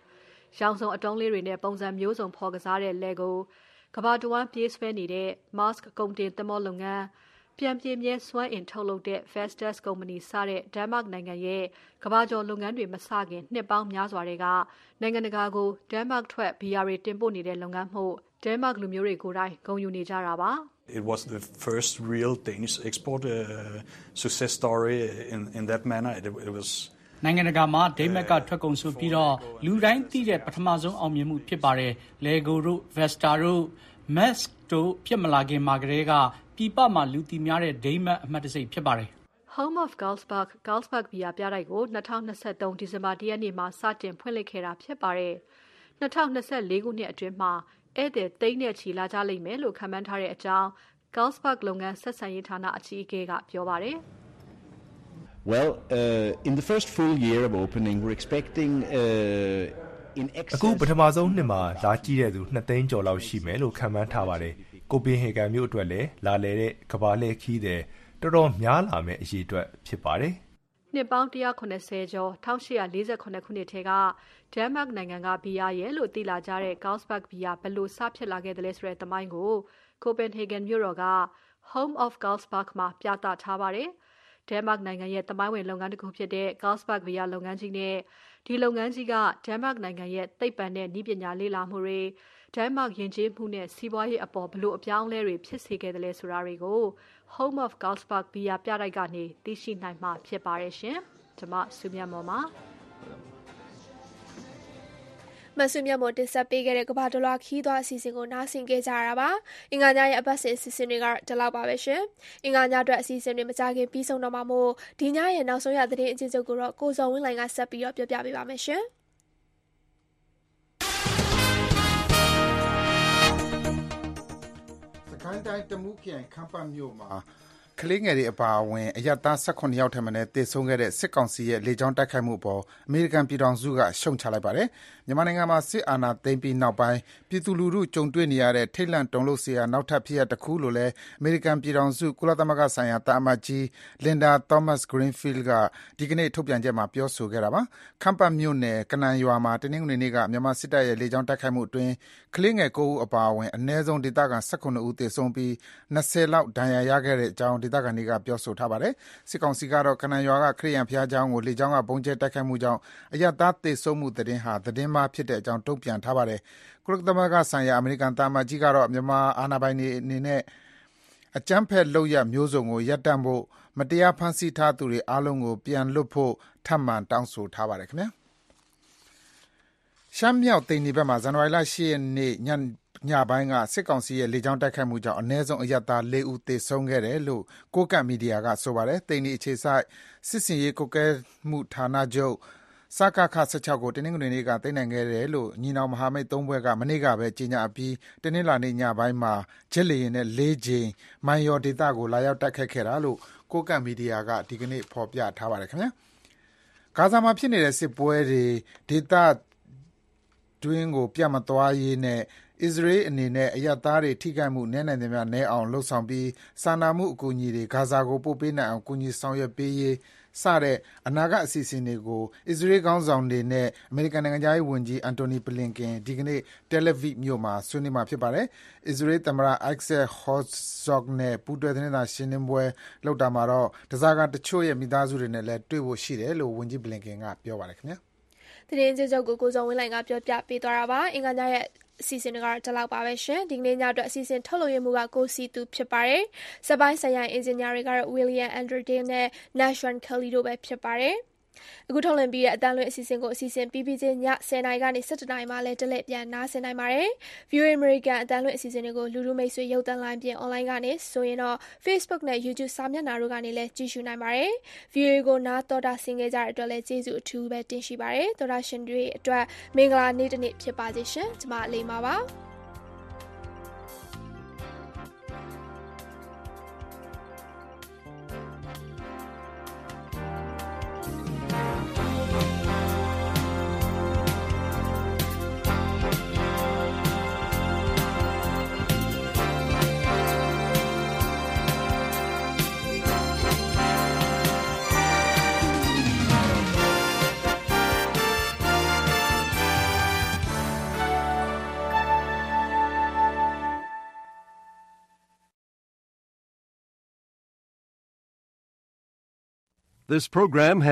ရောင်စုံအတုံးလေးတွေနဲ့ပုံစံမျိုးစုံဖော်ကစားတဲ့ LEGO ကမ္ဘာတဝန်းပြေးဆွဲနေတဲ့ Maersk ကုန်တင်သင်္ဘောလုပ်ငန်းပြန်ပြင်းမြဲစွမ်းအင်ထုတ်လုပ်တဲ့ Vestas ကုမ္ပဏီစတဲ့ Denmark နိုင်ငံရဲ့ကမ္ဘာကျော်လုပ်ငန်းတွေမစခင်နှစ်ပေါင်းများစွာတွေကနိုင်ငံတကာကို Denmark ထွက်ဘီယာတွေတင်ပို့နေတဲ့လုပ်ငန်းမှု Denmark လူမျိုးတွေကိုယ်တိုင်ဂုဏ်ယူနေကြတာပါ It was the first real Danish export uh, success story in in that manner. It, it was နိုင်ငံတကာမှာဒိမက်ကထွက်ကုန်ဆိုပြီးတော့လူတိုင်းသိတဲ့ပထမဆုံးအောင်မြင်မှုဖြစ်ပါတယ်။ Lego တို့ Vesta တို့ Maersk တို့ဖြစ်မလာခင်မှာကတည်းကပြည်ပမှာလူသိများတဲ့ဒိမက်အမှတ်တစိတ်ဖြစ်ပါတယ်။ Home of Carlsberg Carlsberg ဘီယာပြတိုက်ကို၂၀၂၃ဒီဇင်ဘာ၁ရက်နေ့မှာစတင်ဖွင့်လှစ်ခဲ့တာဖြစ်ပါတယ်။၂၀၂၄ခုနှစ်အတွင်းမှာဧည့်သည်သိန်းနဲ့ချီလာကြလိမ့်မယ်လို့ခန့်မှန်းထားတဲ့အကြောင်း Carlsberg လုပ်ငန်းဆက်ဆံရေးဌာနအကြီးအကဲကပြောပါတယ်။ Well, uh, in the first full year of opening, we're expecting uh, in excess. အခုပထမဆုံးနှစ်မှာလာကြည့်တဲ့သူနှစ်သိန်းကျော်လောက်ရှိမယ်လို့ခန့်မှန်းထားပါတယ်။ကိုပင်ဟေဂန်မြို့အတွက်လည်းလာလေတဲ့ကမ္ဘာလှည့်ခီးတဲ့တော်တော်များလာမယ့်အရေးအတွက်ဖြစ်ပါတယ်။နှစ်ပေါင်းone hundred eightyကျော်eighteen forty-eightခုနှစ်ထဲက Denmark နိုင်ငံကဘီယာရဲ့လို့သိလာကြတဲ့ Carlsberg ဘီယာဘယ်လိုစဖြစ်လာခဲ့တယ်လဲဆိုတဲ့သမိုင်းကို Copenhagen မြို့တော်က Home of Carlsberg မှာပြသထားပါတယ်။ Denmark နိုင်ငံရဲ့သမိုင်းဝင်လုပ်ငန်းတစ်ခုဖြစ်တဲ့ Carlsberg ဘီယာလုပ်ငန်းကြီးနဲ့ဒီလုပ်ငန်းကြီးက Denmark နိုင်ငံရဲ့သိပ္ပံနဲ့နည်းပညာလေ့လာမှုတွေ Denmark ယဉ်ကျေးမှုနဲ့စီးပွားရေးအပေါ်ဘလို့အပြောင်းလဲတွေဖြစ်စေခဲ့တယ်လဲဆိုတာတွေကို Home of Carlsberg ဘီယာပြတိုက်ကနေသိရှိနိုင်မှာဖြစ်ပါတယ်ရှင်။ကျွန်မစုမြတ်မော်ပါမဆုမြတ်မွန်တင်ဆက်ပေးခဲ့တဲ့ကမ္ဘာတလွှာခီးသွွားအစီအစဉ်ကိုနားဆင်ကြကြရတာပါ။အင်္ဂါညရဲ့အပတ်စဉ်အစီအစဉ်တွေကဒီလောက်ပါပဲရှင်။အင်္ဂါညအတွက်အစီအစဉ်တွေမကြခင်ပြီးဆုံးတော့မှာမို့ဒီညရဲ့နောက်ဆုံးရသတင်းအကျဉ်းချုပ်ကိုတော့ကိုဇော်ဝင်းလိုင်ကဆက်ပြီးတော့ပြောပြပေးပါမယ်ရှင်။စကိုင်းတိုင်းတမူးခရိုင်ခမ်းပတ်မြို့မှာကလေးငယ်တွေအပါအဝင်အရပ်သား၁၇ယောက်ထက်မနည်းသေဆုံးခဲ့တဲ့စစ်ကောင်စီရဲ့လေကြောင်းတိုက်ခိုက်မှုအပေါ်အမေရိကန်ပြည်ထောင်စုကရှုံချလိုက်ပါတယ်။မြန်မာနိုင်ငံမှာစစ်အာဏာသိမ်းပြီးနောက်ပိုင်းပြည်သူလူထုကြုံတွေ့နေရတဲ့ထိတ်လန့်တုန်လှုပ်စရာနောက်ထပ်ဖြစ်ရပ်တစ်ခုလို့လည်းအမေရိကန်ပြည်ထောင်စုကုလသမဂ္ဂဆိုင်ရာတာအမတ်ကြီး Linda Thomas-Greenfield ကဒီကနေ့ထုတ်ပြန်ချက်မှာပြောဆိုခဲ့တာပါ။ခမ်းပတ်မြို့နယ်ကနန်ရွာမှာတနင်္ဂနွေနေ့ကမြန်မာစစ်တပ်ရဲ့လေကြောင်းတိုက်ခိုက်မှုအတွင်းကလေးငယ်၉ဦးအပါအဝင်အနည်းဆုံးဒေသခံ၁၇ဦးသေဆုံးပြီး၂၀လောက်ဒဏ်ရာရခဲ့တဲ့အကြောင်းဒေသခံတွေကပြောဆိုထားပါတယ်။စစ်ကောင်စီကတော့ကနန်ရွာကခရစ်ယာန်ဘုရားကျောင်းကိုလေကြောင်းကဘုံကျဲတိုက်ခိုက်မှုကြောင့်အရပ်သားသေဆုံးမှုသတင်းဟာသတင်းမှားဖြစ်တဲ့အကြောင်းတုံ့ပြန်ထားပါတယ်။ကုလသမဂ္ဂဆိုင်ရာအမေရိကန်တာမတ်ကြီးကတော့မြန်မာအာဏာပိုင်တွေအနေနဲ့အကြမ်းဖက်လုပ်ရမျိုးစုံကိုရပ်တန့်ဖို့မတရားဖမ်းဆီးထားသူတွေအားလုံးကိုပြန်လွတ်ဖို့ထပ်မံတောင်းဆိုထားပါတယ်ခင်ဗျာ။ရှမ်းမြောက်သိန္နီဘက်မှာဇန်နဝါရီလ၈ရက်နေ့ညညပိုင်းကစစ်ကောင်စီရဲ့လေကြောင်းတိုက်ခိုက်မှုကြောင့်အနည်းဆုံးအရပ်သား၄ဦးသေဆုံးခဲ့တယ်လို့ကိုကန့်မီဒီယာကဆိုပါတယ်။သိန္နီအခြေစိုက်စစ်စင်ရေးကုကဲမှုဌာနချုပ်စကခ၁၆ကိုတနင်္ဂနွေနေ့ကသိမ်းနိုင်ခဲ့တယ်လို့ညီနောင်မဟာမိတ်သုံးဘွဲ့ကမနေ့ကပဲကြေညာပြီးတနင်္လာနေ့ညပိုင်းမှာဂျက်လေယာဉ်နဲ့၄ကြိမ်မိုင်ယော်ဒေသကိုလာရောက်တိုက်ခိုက်ခဲ့တာလို့ကိုကန့်မီဒီယာကဒီကနေ့ဖော်ပြထားပါတယ်ခင်ဗျာ။ဂါဇာမှာဖြစ်နေတဲ့စစ်ပွဲတွေဒေသတွင်းကိုပြတ်မသွားရေးနဲ့အစ္စရေးအနေနဲ့အရပ်သားတွေထိခိုက်မှုနည်းနိုင်သမျှနည်းအောင်လှုံ့ဆော်ပြီးစာနာမှုအကူအညီတွေဂါဇာကိုပို့ပေးနိုင်အောင်ကူညီဆောင်ရွက်ပေးရေးစတဲ့အနာဂတ်အစီအစဉ်တွေကိုအစ္စရေးခေါင်းဆောင်တွေနဲ့အမေရိကန်နိုင်ငံသားရေးဝန်ကြီးအန်တိုနီဘလင်ကင်ဒီကနေ့တယ်လီဗစ်မြို့မှာဆွေးနွေးမှာဖြစ်ပါတယ်။အစ္စရေးသမ္မတအိုက်ဇက်ဟော့ဇော့နဲ့ပူးတွဲသတင်းစာရှင်းလင်းပွဲလုပ်တာမှာတော့တစားကတချို့ရဲ့မိသားစုတွေနဲ့လည်းတွေ့ဖို့ရှိတယ်လို့ဝန်ကြီးဘလင်ကင်ကပြောပါတယ်ခင်ဗျာ။သတင်းကြေချုပ်ကိုကိုဇော်ဝင်းလိုင်ကပြောပြပေးသွားတာပါ။အင်္ဂါညရဲ့အစီအစဉ်တွေကတော့ဒီလောက်ပါပဲရှင်ဒီကနေ့ညအတွက်အစီအစဉ်ထုတ်လုပ်ရမှုကကိုစီသူဖြစ်ပါတယ်စပိုင်းဆိုင်ရာအင်ဂျင်နီယာတွေကတော့ William Andrew နဲ့ Nashwan Kelly တို့ပဲဖြစ်ပါတယ်အခုထုတ်လွှင့်ပြီးတဲ့အတန်းလွှင့်အစီအစဉ်ကိုအစီအစဉ်ပြီးပြီးချင်းညtenနာရီကနေsevenနာရီမှလည်းတလဲပြန်နားဆင်နိုင်ပါတယ် View American အတန်းလွှင့်အစီအစဉ်တွေကိုလူလူမိတ်ဆွေရုပ်သံလိုင်းပြင် online ကနေဆိုရင်တော့ Facebook နဲ့ YouTube စာမျက်နှာတို့ကနေလည်းကြည့်ရှုနိုင်ပါတယ် View ကိုနားတော်တာဆင်ခဲ့ကြတဲ့အတွက်လည်းကျေးဇူးအထူးပဲတင်ရှိပါတယ်တော်တာရှင်တွေအတွက်မင်္ဂလာနေ့တစ်နေ့ဖြစ်ပါစေရှင်ကျွန်မအလေးပါပါ This program has